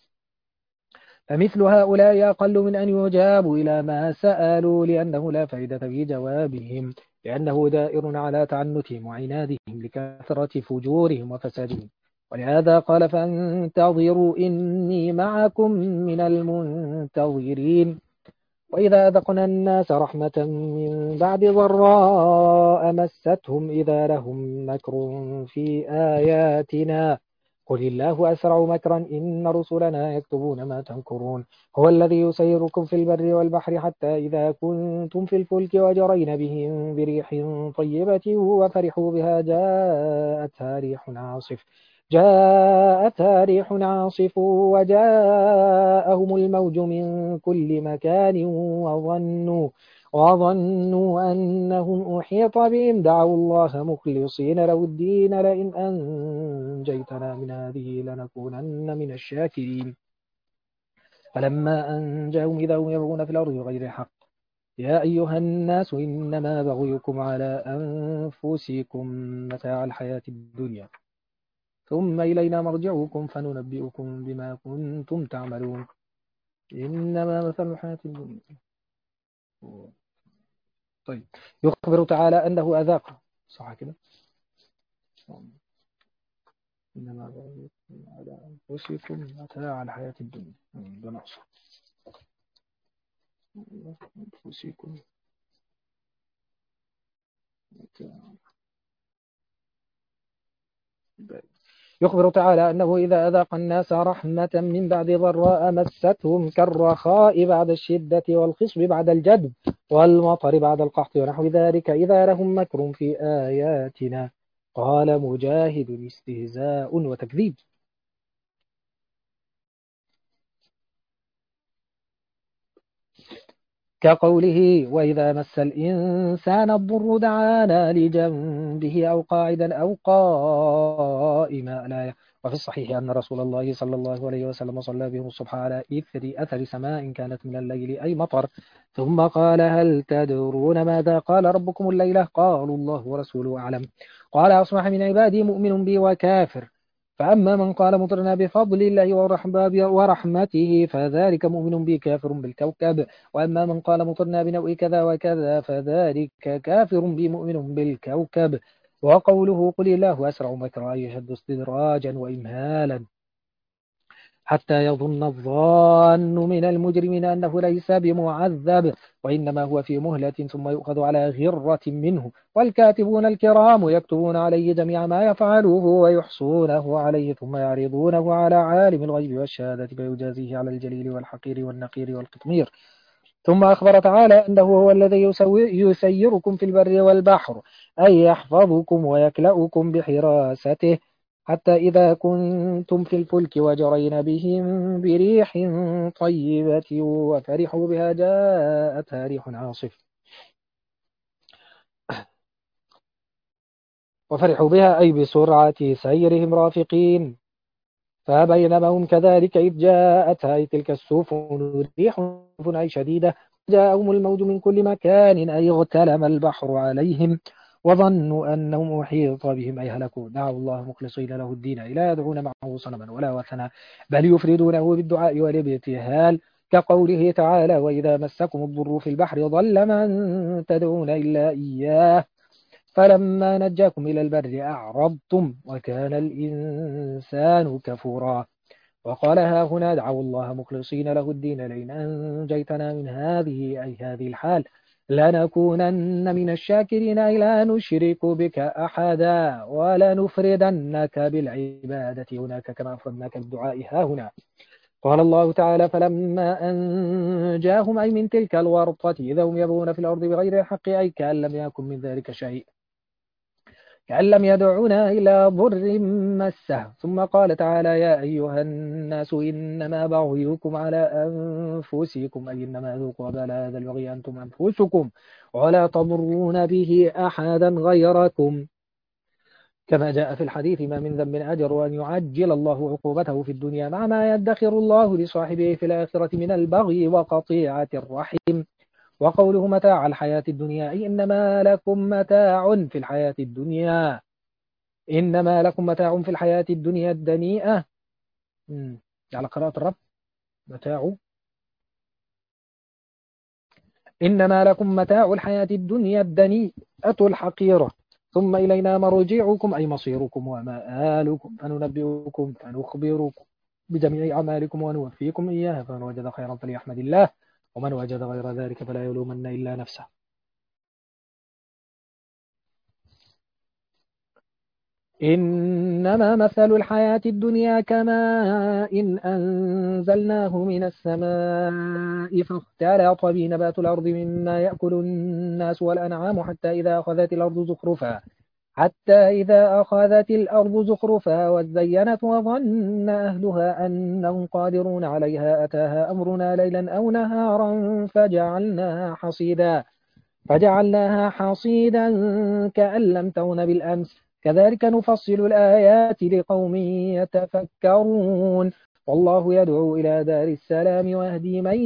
فمثل هؤلاء أقل من أن يجابوا إلى ما سألوا، لأنه لا فائدة في جوابهم، لأنه دائر على تعنتهم وعنادهم لكثرة فجورهم وفسادهم. ولهذا قال: فانتظروا إني معكم من المنتظرين. وإذا أذقنا الناس رحمة من بعد ضراء مستهم إذا لهم مكر في آياتنا قل الله أسرع مكرا إن رسلنا يكتبون ما تمكرون. هو الذي يسيركم في البر والبحر حتى إذا كنتم في الفلك وجرين بهم بريح طيبة وفرحوا بها جاءتها ريح عاصف وجاءهم الموج من كل مكان وظنوا أنهم أحيط بهم دعوا الله مخلصين له الدين لئن أنجيتنا من هذه لنكونن من الشاكرين. فلما أنجاهم إذا هم يبغون في الأرض بغير الحق يا أيها الناس إنما بغيكم على أنفسكم متاع الحياة الدنيا ثم إلينا مرجعكم فننبئكم بما كنتم تعملون إنما مثل الحياة الدنيا. طيب، يخبر تعالى أنه أذاق، صح كده؟ إنما بغيكم على أنفسكم متاع الحياة الدنيا بنقص أنفسكم متاع. يخبر تعالى أنه إذا أذاق الناس رحمة من بعد ضراء مستهم كالرخاء بعد الشدة والخصب بعد الجدب والمطر بعد القحط ونحو ذلك إذا لهم مكر في آياتنا. قال مجاهد: استهزاء وتكذيب. كقوله: وإذا مس الإنسان الضر دعانا لجنبه أو قاعدا أو قائما الآية. وفي الصحيح أن رسول الله صلى الله عليه وسلم صلى بهم الصبح على إثر أثر سماء كانت من الليل أي مطر، ثم قال: هل تدرون ماذا قال ربكم الليلة؟ قالوا: الله ورسوله أعلم. قال: أصبح من عبادي مؤمن بي وكافر، فأما من قال مطرنا بفضل الله ورحمته فذلك مؤمن بي كافر بالكوكب، وأما من قال مطرنا بنوء كذا وكذا فذلك كافر بي مؤمن بالكوكب. وقوله: قل الله أسرع مكرا يشد استدراجا وإمهالا حتى يظن الظان من المجرمين أنه ليس بمعذب وإنما هو في مهلة ثم يؤخذ على غرة منه، والكاتبون الكرام يكتبون عليه جميع ما يفعله ويحصونه عليه ثم يعرضونه على عالم الغيب والشهادة فيجازيه على الجليل والحقير والنقير والقطمير. ثم أخبر تعالى أنه هو الذي يسيركم في البر والبحر، أي يحفظكم ويكلأكم بحراسته حتى إذا كنتم في الفلك وجرين بهم بريح طيبة وفرحوا بها جاءتها ريح عاصف وفرحوا بها أي بسرعة سيرهم رافقين. فبينما هم كذلك إذ جاءتها أي تلك السفن ريح أي شديدة جاءهم الموج من كل مكان أي اغتلم البحر عليهم وظنوا أنهم أحيط بهم أي هلكوا دعوا الله مخلصين له الدين لا يدعون معه صنما ولا وثنا بل يفردونه بالدعاء والابتهال، كقوله تعالى: وإذا مسكم الضر في البحر ضل من تدعون إلا إياه فلما نجاكم إلى البر أعرضتم وكان الإنسان كفورا. وقال ها هنا دعوا الله مخلصين له الدين لئن أنجيتنا من هذه أي هذه الحال لنكونن من الشاكرين أي لا نشرك بك أحدا ولنفردنك بالعبادة هناك كما أفردناك بالدعاء ها هنا. قال الله تعالى فلما أنجاهم أي من تلك الورطة إذا هم يبغون في الأرض بغير الحق أي كأن لم يكن من ذلك شيء كأن لم يدعونا إلى ضر مسه. ثم قال تعالى يا أيها الناس إنما بغيكم على أنفسكم أي إنما ذوقوا وبال هذا البغي أنتم أنفسكم ولا تضرون به أحدا غيركم كما جاء في الحديث ما من ذنب أجر أن يعجل الله عقوبته في الدنيا مع ما يدخر الله لصاحبه في الآخرة من البغي وقطيعة الرحم. وقوله متاع الحياة الدنيا أي إنما لكم متاع في الحياة الدنيا إنما لكم متاع في الحياة الدنيا الدنيئة على قراءة الرب متاع إنما لكم متاع الحياة الدنيا الدنيئة الحقيرة ثم إلينا مرجعكم أي مصيركم ومآلكم فننبئكم فنخبركم بجميع أعمالكم ونوفيكم إياها فمن وجد خيرا فليحمد الله ومن وجد غير ذلك فلا يلومن إلا نفسه. إنما مثل الحياة الدنيا كماء إن أنزلناه من السماء فاختلط به نبات الأرض مما يأكل الناس والأنعام حتى إذا أخذت الأرض زخرفها وزينت وظن أهلها أنهم قادرون عليها أتاها أمرنا ليلا أو نهارا فجعلناها حصيدا كأن لم تغن بالأمس كذلك نفصل الآيات لقوم يتفكرون والله يدعو إلى دار السلام ويهدي من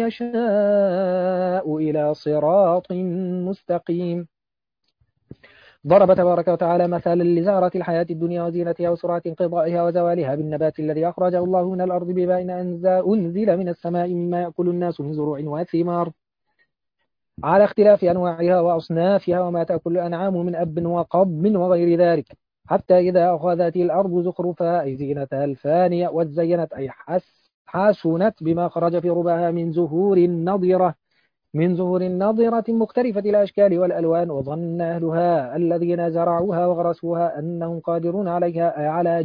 يشاء إلى صراط مستقيم. ضرب تبارك وتعالى مثلا لزهرة الحياة الدنيا وزينتها وسرعة انقضائها وزوالها بالنبات الذي أخرجه الله من الأرض بما أنزل من السماء مما يأكل الناس من زروع وثمار على اختلاف أنواعها وأصنافها وما تأكل الأنعام من أب وقضب وغير ذلك حتى إذا أخذت الأرض زخرفها أي زينتها الفانية وزينت أي حسنت بما خرج في ربها من زهور نضرة مختلفة الأشكال والألوان وظن أهلها الذين زرعوها وغرسوها أنهم قادرون عليها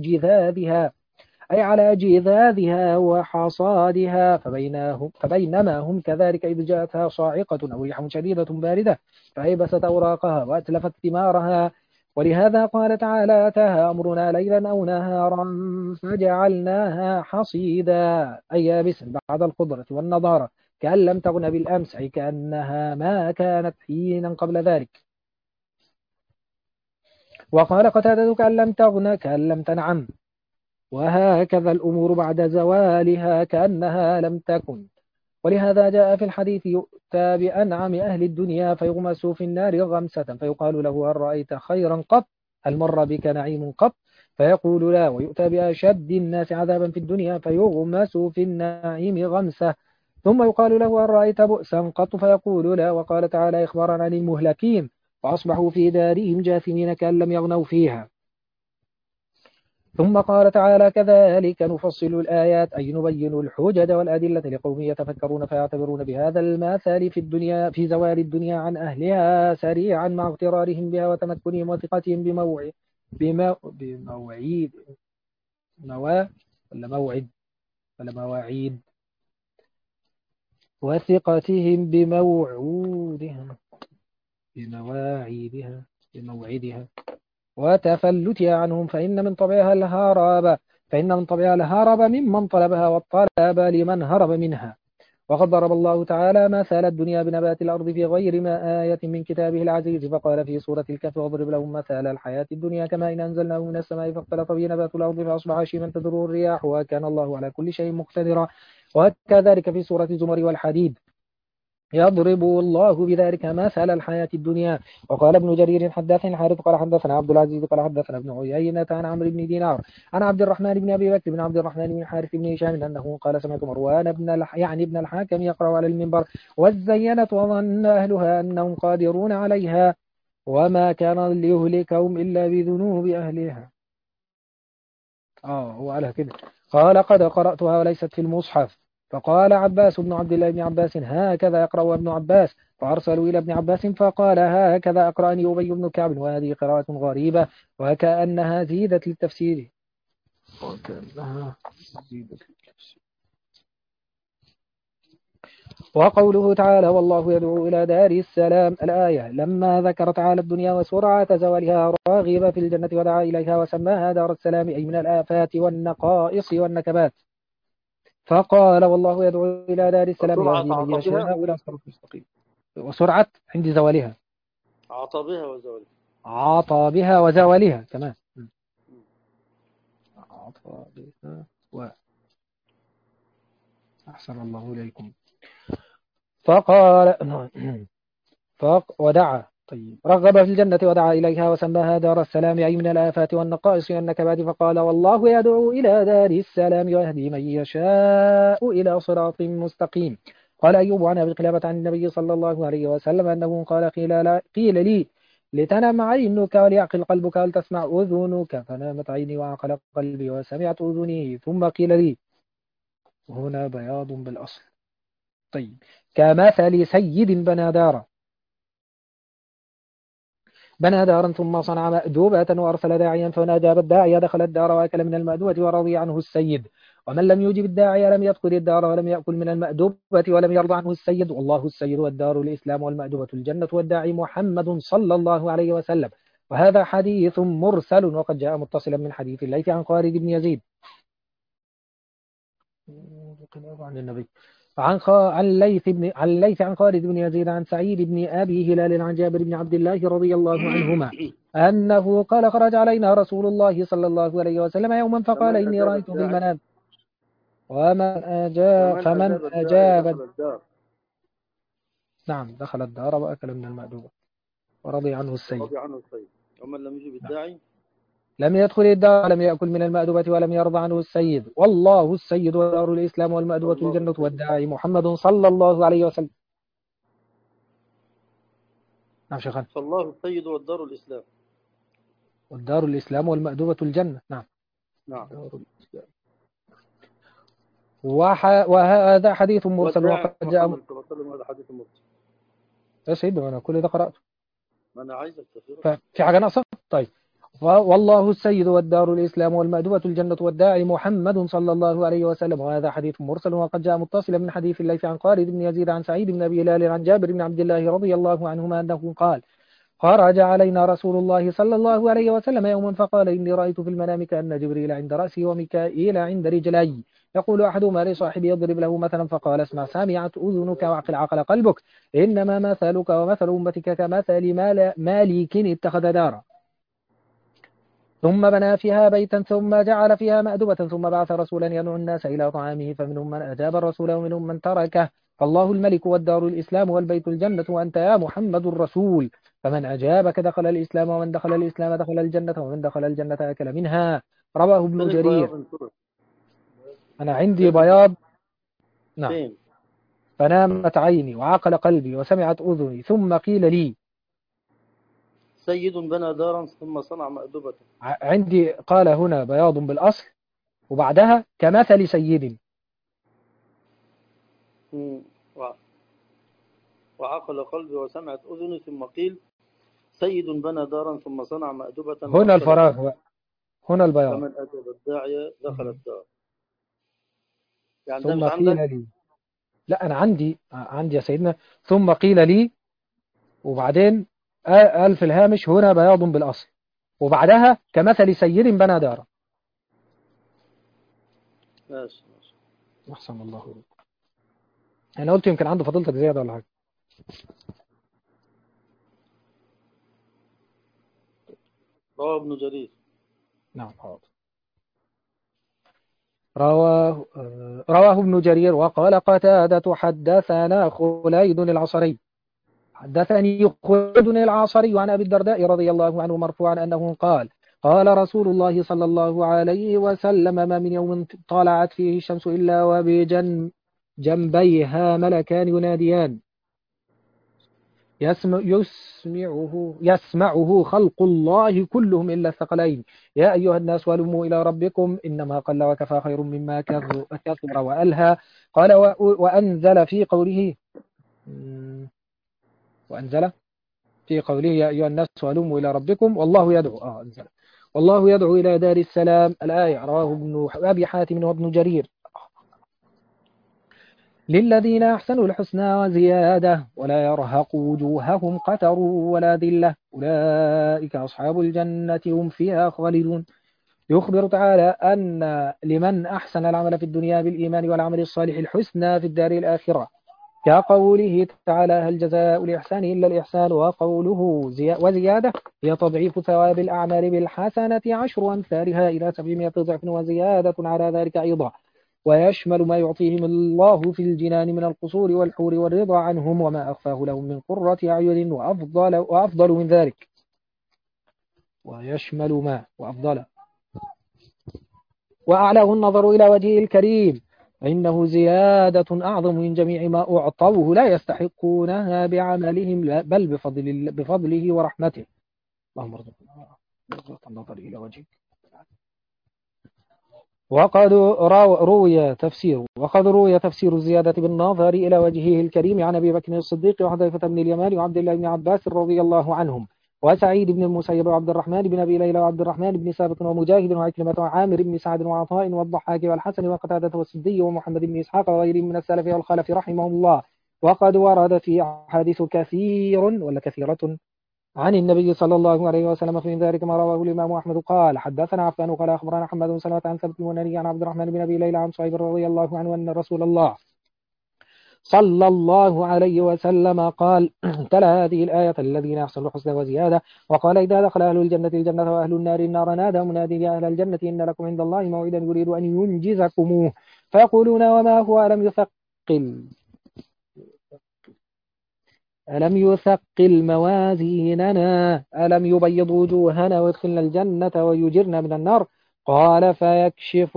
أي على جذاذها وحصادها فبينما هم كذلك إذ جاءتها صاعقة أو ريح شديدة باردة فأيبست أوراقها وأتلفت ثمارها ولهذا قال تعالى أتاها أمرنا ليلا أو نهارا فجعلناها حصيدا أي يابسا بعد الخضرة والنضارة كأن لم تغن بالأمس أي كأنها ما كانت حينا قبل ذلك. وقال قتادة كأن لم تنعم وهكذا الأمور بعد زوالها كأنها لم تكن. ولهذا جاء في الحديث يؤتى بأنعم أهل الدنيا فيغمس في النار غمسة فيقال له هل رأيت خيرا قط هل مر بك نعيم قط فيقول لا ويؤتى بأشد الناس عذابا في الدنيا فيغمس في النعيم غمسة ثم يقال له هل رأيت بؤسا قط فيقول لا وقال تعالى إخبارا عن المهلكين فأصبحوا في دارهم جاثمين كأن لم يغنوا فيها. ثم قال تعالى كذلك نفصل الآيات أي نبين الحجج والأدلة لقوم يتفكرون فيعتبرون بهذا المثال في زوال الدنيا عن أهلها سريعا مع اغترارهم بها وتمكنهم وثقتهم وثقتهم بموعدها وتفلتها عنهم فإن من طبعها الهرب ممن طلبها والطلب لمن هرب منها. وقد ضرب الله تعالى مثال الدنيا بنبات الأرض في غير ما آية من كتابه العزيز فقال في سورة الكهف واضرب لهم مثال الحياة الدنيا كما إن أنزلناه من السماء فاختلط به نبات الأرض فأصبح هشيما تذروه الرياح وكان الله على كل شيء مقتدرا. وكذلك في سورة الزمر والحديد يضرب الله بذلك مثل الحياة الدنيا. وقال ابن جرير حدثنا حارث قال حدثنا عبد العزيز قال حدثنا ابن عيينة عن عمرو بن دينار عن عبد الرحمن بن أبي بكر بن عبد الرحمن بن حارث بن هشام أنه قال سمعت مروان بن الحاكم يقرأ على المنبر والزينة وظن أهلها أنهم قادرون عليها وما كان ليهلكهم إلا بذنوب أهلها. هو قالها كده. قال قد قرأتها وليست في المصحف. فقال عباس بن عبد الله بن عباس هكذا يقرأ ابن عباس. فأرسلوا إلى ابن عباس فقال هكذا أقرأني أبي بن كعب، وهذه قراءة غريبة وكأنها زيدت للتفسير. وقوله تعالى والله يدعو إلى دار السلام الآية لما ذكر تعالى الدنيا وسرعة زوالها راغب في الجنة ودعا إليها وسماها دار السلام أي من الآفات والنقائص والنكبات. فقال والله يدعو إلى دار السلام وسرعة يهدي من عطبها يشاء إلى صراط مستقيم. وسرعة عند زوالها، عطبها وزوالها. عطى بها وزوالها كمان. عطى بها أحسن الله إليكم. فقال ودعا طيب رغب في الجنة ودعا إليها وسماها دار السلام أي من الآفات والنقائص والنكبات. فقال والله يدعو إلى دار السلام يهدي من يشاء إلى صراط مستقيم. قال أيوب عن أبي قلابة عن النبي صلى الله عليه وسلم أنه قال قيل لي لتنام عينك وليعقل قلبك ولتسمع أذنك، فنامت عيني وعقل قلبي وسمعت أذني. ثم قيل لي، هنا بياض بالأصل. طيب كمثل سيد بنى دارا ثم صنع مأدوبة وأرسل داعيا فهنا أجاب الداعي دخل الدار وأكل من المأدوبة ورضي عنه السيد. ومن لم يجب الداعي لم يدخل الدار ولم يأكل من المأدوبة ولم يرضى عنه السيد. والله السيد والدار الإسلام والمأدوبة الجنة والداعي محمد صلى الله عليه وسلم. وهذا حديث مرسل وقد جاء متصلا من حديث الليث عن خالد بن يزيد عن النبي عن الليث عن خالد بن يزيد عن سعيد بن أبي هلال عن جابر بن عبد الله رضي الله عنهما أنه قال خرج علينا رسول الله صلى الله عليه وسلم يوما فقال فمن إني أجاب رأيت في الداعي المنام فمن الداعي أجاب دخل الدار نعم دخل الدار وأكل من المأدوبة ورضي عنه السيد. ورضي عنه السيد. ومن لم يجب الداعي لم يدخل الدار ولم يأكل من المأدوبة ولم يرضى عنه السيد. والله السيد ودار الإسلام والمأدوبة والله الجنة السيد. والداعي محمد صلى الله عليه وسلم. نعم شيخنا. فالله السيد والدار الإسلام. والدار الإسلام والمأدوبة الجنة. نعم. نعم. دار الإسلام. وهذا حديث مرسل والداعي وقد جاء محمد صلى الله عليه وسلم. هذا حديث مرسل. يا سيدي أنا كل ده قرأته. ما أنا عايزك تفسير. ففي حاجة ناقصة؟ طيب. والله السيد والدار الإسلام والمأدوبة الجنة والداعي محمد صلى الله عليه وسلم. وهذا حديث مرسل وقد جاء متصلا من حديث الليث عن خالد بن يزيد عن سعيد بن أبي هلال عن جابر بن عبد الله رضي الله عنهما أنه قال خرج علينا رسول الله صلى الله عليه وسلم يوما فقال إني رأيت في المنام كأن جبريل عند رأسي وميكائيل عند رجلي يقول أحدهما لصاحبي يضرب له مثلا فقال اسمع سامعت أذنك وعقل عقل قلبك إنما مثلك ومثل أمتك كمثل مالك اتخذ دارا ثم بنى فيها بيتا ثم جعل فيها مأدبة ثم بعث رسولا يدعو الناس إلى طعامه فمنهم من أجاب الرسول ومنهم من تركه. فالله الملك والدار الإسلام والبيت الجنة وأنت يا محمد الرسول. فمن أجابك دخل الإسلام ومن دخل الإسلام دخل الجنة ومن دخل الجنة أكل منها. رواه ابن جرير. أنا عندي بياض. نعم. فنامت عيني وعقل قلبي وسمعت أذني ثم قيل لي سيد بنى دارا ثم صنع مأدبة. عندي قال هنا بياض بالأصل وبعدها كمثل سيد وعقل قلبي وسمعت أذني ثم قيل سيد بنى دارا ثم صنع مأدبة. هنا الفراغ هنا البياض. فمن أجاب الداعية دخل الدار. يعني ثم قيل لي لا أنا عندي يا سيدنا ثم قيل لي وبعدين قال في الهامش هنا بياض بالأصل وبعدها كمثل سيد بنى دارا. ماشي. أحسن الله إليك. أنا قلت يمكن عنده فضيلتك زيادة ولا حاجة. رواه ابن جرير. نعم حاضر. رواه ابن جرير. وقال قتادة حدثنا خليد العصري حدثني خليد العصري عن أبي الدرداء رضي الله عنه مرفوعا أنه قال قال رسول الله صلى الله عليه وسلم ما من يوم طلعت فيه الشمس إلا وبجنبيها ملكان يناديان يسمعه خلق الله كلهم إلا الثقلين. يا أيها الناس ولموا إلى ربكم إنما قل وكفى خير مما كثر وألهى. قال وأنزل في قوله يا أيها الناس ولموا إلى ربكم والله يدعو والله يدعو إلى دار السلام. الآية. رواه ابن أبي حاتم وابن جرير. للذين أحسنوا الحسنى وزيادة ولا يرهق وجوههم قتر ولا ذلة أولئك أصحاب الجنة هم فيها خالدون. يخبر تعالى أن لمن أحسن العمل في الدنيا بالإيمان والعمل الصالح الحسنى في الدار الآخرة، كقوله تعالى هل جزاء الإحسان إلا الإحسان، وقوله وزيادة هي تضعيف ثواب الأعمال بالحسنة 10 أمثالها إلى 700 ضعف وزيادة على ذلك أيضا، ويشمل ما يعطيهم الله في الجنان من القصور والحور والرضا عنهم وما أخفاه لهم من قرة أعين وأفضل من ذلك. ويشمل ما وأفضل وأعلاه النظر إلى وجهه الكريم، فإنه زيادة أعظم من جميع ما أعطوه لا يستحقونها بعملهم بل بفضله ورحمته. اللهم ارزقنا النظر إلى وجهك. وقد روي تفسير الزيادة بالنظر إلى وجهه الكريم عن أبي بكر الصديق وحذيفة بن اليمان وعبد الله بن عباس رضي الله عنهم وسعيد بن المسيب وعبد الرحمن بن أبي ليلى وعبد الرحمن بن ثابت ومجاهد وعكرمة وعامر بن سعد وعطاء والضحاك والحسن وقتادة والسدي ومحمد بن إسحاق وغيرهم من السلف والخلف رحمهم الله. وقد ورد في أحاديث كثيرة عن النبي صلى الله عليه وسلم في ذلك ما رواه الإمام أحمد قال حدثنا عفان قال أخبرنا حماد بن سلمة عن ثابت المناني عن عبد الرحمن بن أبي ليلى عن صهيب رضي الله عنه أن رسول الله صلى الله عليه وسلم قال تلا هذه الآية الذين أحسنوا الحسنى وزيادة، وقال إذا دخل أهل الجنة الجنة وأهل النار النار نادى مناد يا أهل الجنة إن لكم عند الله موعدا يريد أن ينجزكموه فيقولون وما هو ألم يثقل موازيننا ألم يبيض وجوهنا ويدخلنا الجنة ويجرنا من النار. قال فيكشف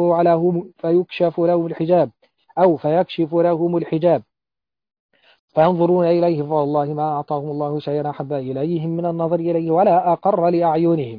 لهم الحجاب فينظرون إليه فوالله ما أعطاهم الله شيئا أحب إليهم من النظر إليه ولا أقر لأعينهم.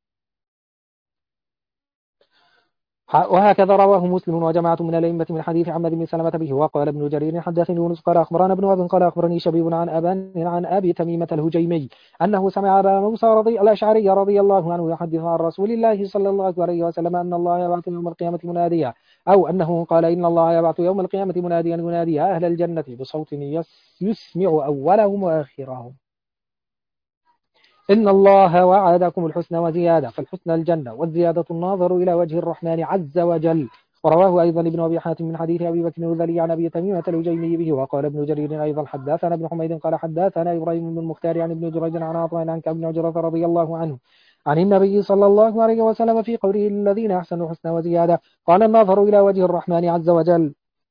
وهكذا رواه مسلم وجماعة من الأئمة من حديث عماد بن سلمة به. وقال ابن جرير حدثني يونس قال أخبرنا ابن وهب قال أخبرني شبيب عن أبي تميمة الهجيمي أنه سمع أبا موسى الأشعري رضي الله عنه يحدث عن رسول الله صلى الله عليه وسلم أن الله يبعث يوم القيامة مناديا، أو أنه قال إن الله يبعث يوم القيامة مناديا ينادي أهل الجنة بصوت يسمع أولهم وآخرهم إن الله وعدكم الحسنى وزيادة، فالحسنى الجنة والزيادة الناظر إلى وجه الرحمن عز وجل. ورواه أيضا ابن أبي حاتم من حديث أبي بكر الذلي عن أبي تميمة الهجيمي به. وقال ابن جرير أيضا حدثنا ابن حميد قال حدثنا إبراهيم بن المختار عن ابن جريج عن عطاء عن كعب بن عجرة رضي الله عنه عن النبي صلى الله عليه وسلم في قوله الذين أحسنوا الحسنى وزيادة قال الناظر إلى وجه الرحمن عز وجل.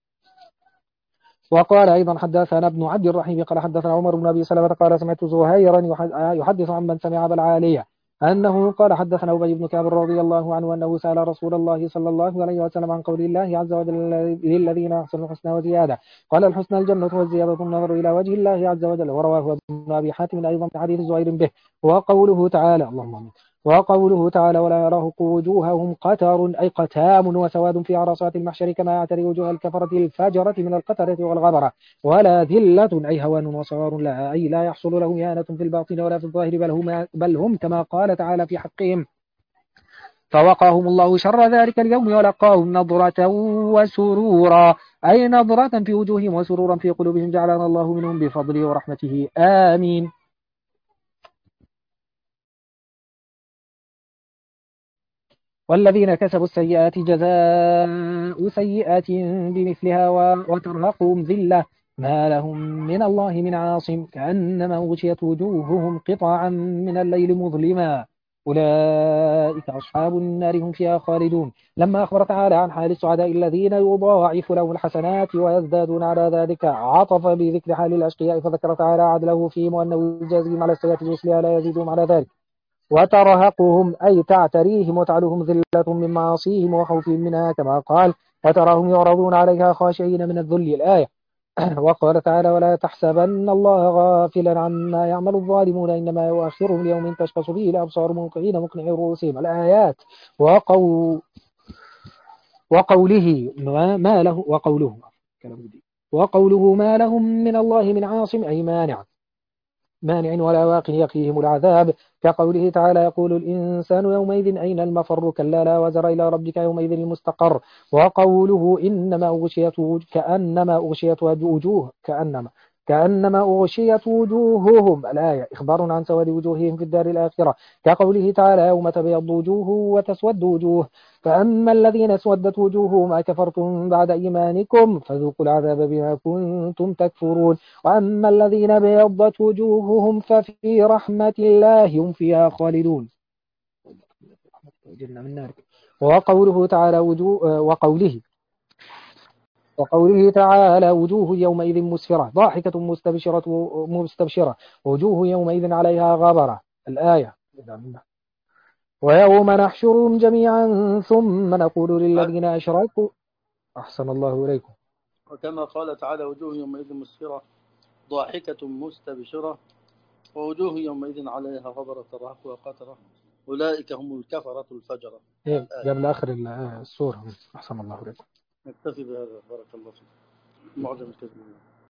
وقال أيضا حدثنا ابن عبد الرحيم قال حدثنا عمر بن أبي سلمة قال سمعت زهيرا يحدث عن من سمع أبا العالية أنه قال حدثنا أبي بن كعب رضي الله عنه أنه سأل رسول الله صلى الله عليه وسلم عن قول الله عز وجل للذين أحسنوا الحسنى وزيادة قال الحسنى الجنة والزيادة النظر إلى وجه الله عز وجل. ورواه ابن أبي حاتم أيضا في حديث زهير به. وقوله تعالى اللهم آمين. وقوله تعالى ولا يرهق وجوههم قتر أي قتام وسواد في عرصات المحشر كما يعتري وجوه الكفرة الفجرة من القترة والغبرة، ولا ذلة أي هوان وصغار لا أي لا يحصل لهم إهانة في الباطن ولا في الظاهر بل هم كما قال تعالى في حقهم فوقاهم الله شر ذلك اليوم ولقاهم نضرة وسرورا أي نضرة في وجوههم وسرورا في قلوبهم جعلنا الله منهم بفضله ورحمته آمين. والذين كسبوا السيئات جزاء سيئات بمثلها وترهقهم ذلة ما لهم من الله من عاصم كأنما غشيت وجوههم قطعا من الليل مظلما أولئك أصحاب النار هم فيها خالدون. لما أخبر تعالى عن حال السعداء الذين يضاعف لهم الحسنات ويزدادون على ذلك عطف بذكر حال الأشقياء فذكر تعالى عدله فيهم وأنه يجازيهم على السيئات بمثلها لا يزيدهم على ذلك. وترهقهم أي تعتريهم وتعلهم ذلة من معاصيهم وخوفهم منها كما قال وتراهم يعرضون عليها خاشعين من الذل الآية. وقال تعالى ولا تحسبن الله غافلا عما يعمل الظالمون إنما يؤخرهم ليوم تشخص فيه الأبصار مهطعين مقنعي رؤوسهم الآيات وقوله ما له وقوله ما لهم من الله من عاصم أي مانع ولا واق يقيهم العذاب كقوله تعالى يقول الإنسان يومئذ أين المفر كلا لا وزر إلى ربك يومئذ المستقر وقوله كأنما أغشيت وجوههم الآية إخبار عن سواد وجوههم في الدار الآخرة كقوله تعالى يوم تبيض وجوه وتسود وجوه فأما الذين اسودت وجوههم أكفرتم بعد إيمانكم فذوقوا العذاب بما كنتم تكفرون وأما الذين بيضت وجوههم ففي رحمة الله هم فيها خالدون وقوله تعالى وقوله تعالى وجوه يومئذ مسفرة ضاحكة مستبشرة وجوه يومئذ عليها غبرة الآية ويوم نحشرهم جميعا ثم نقول للذين أشركوا أحسن الله إليكم وكما قال تعالى وجوه يومئذ مسفرة ضاحكة مستبشرة ووجوه يومئذ عليها غبرة ترهقها قترة أولئك هم الكفرة الفجرة. قبل آخر السورة. أحسن الله إليكم. نكتفي بهذا. بارك الله فيك. معجم الكتاب.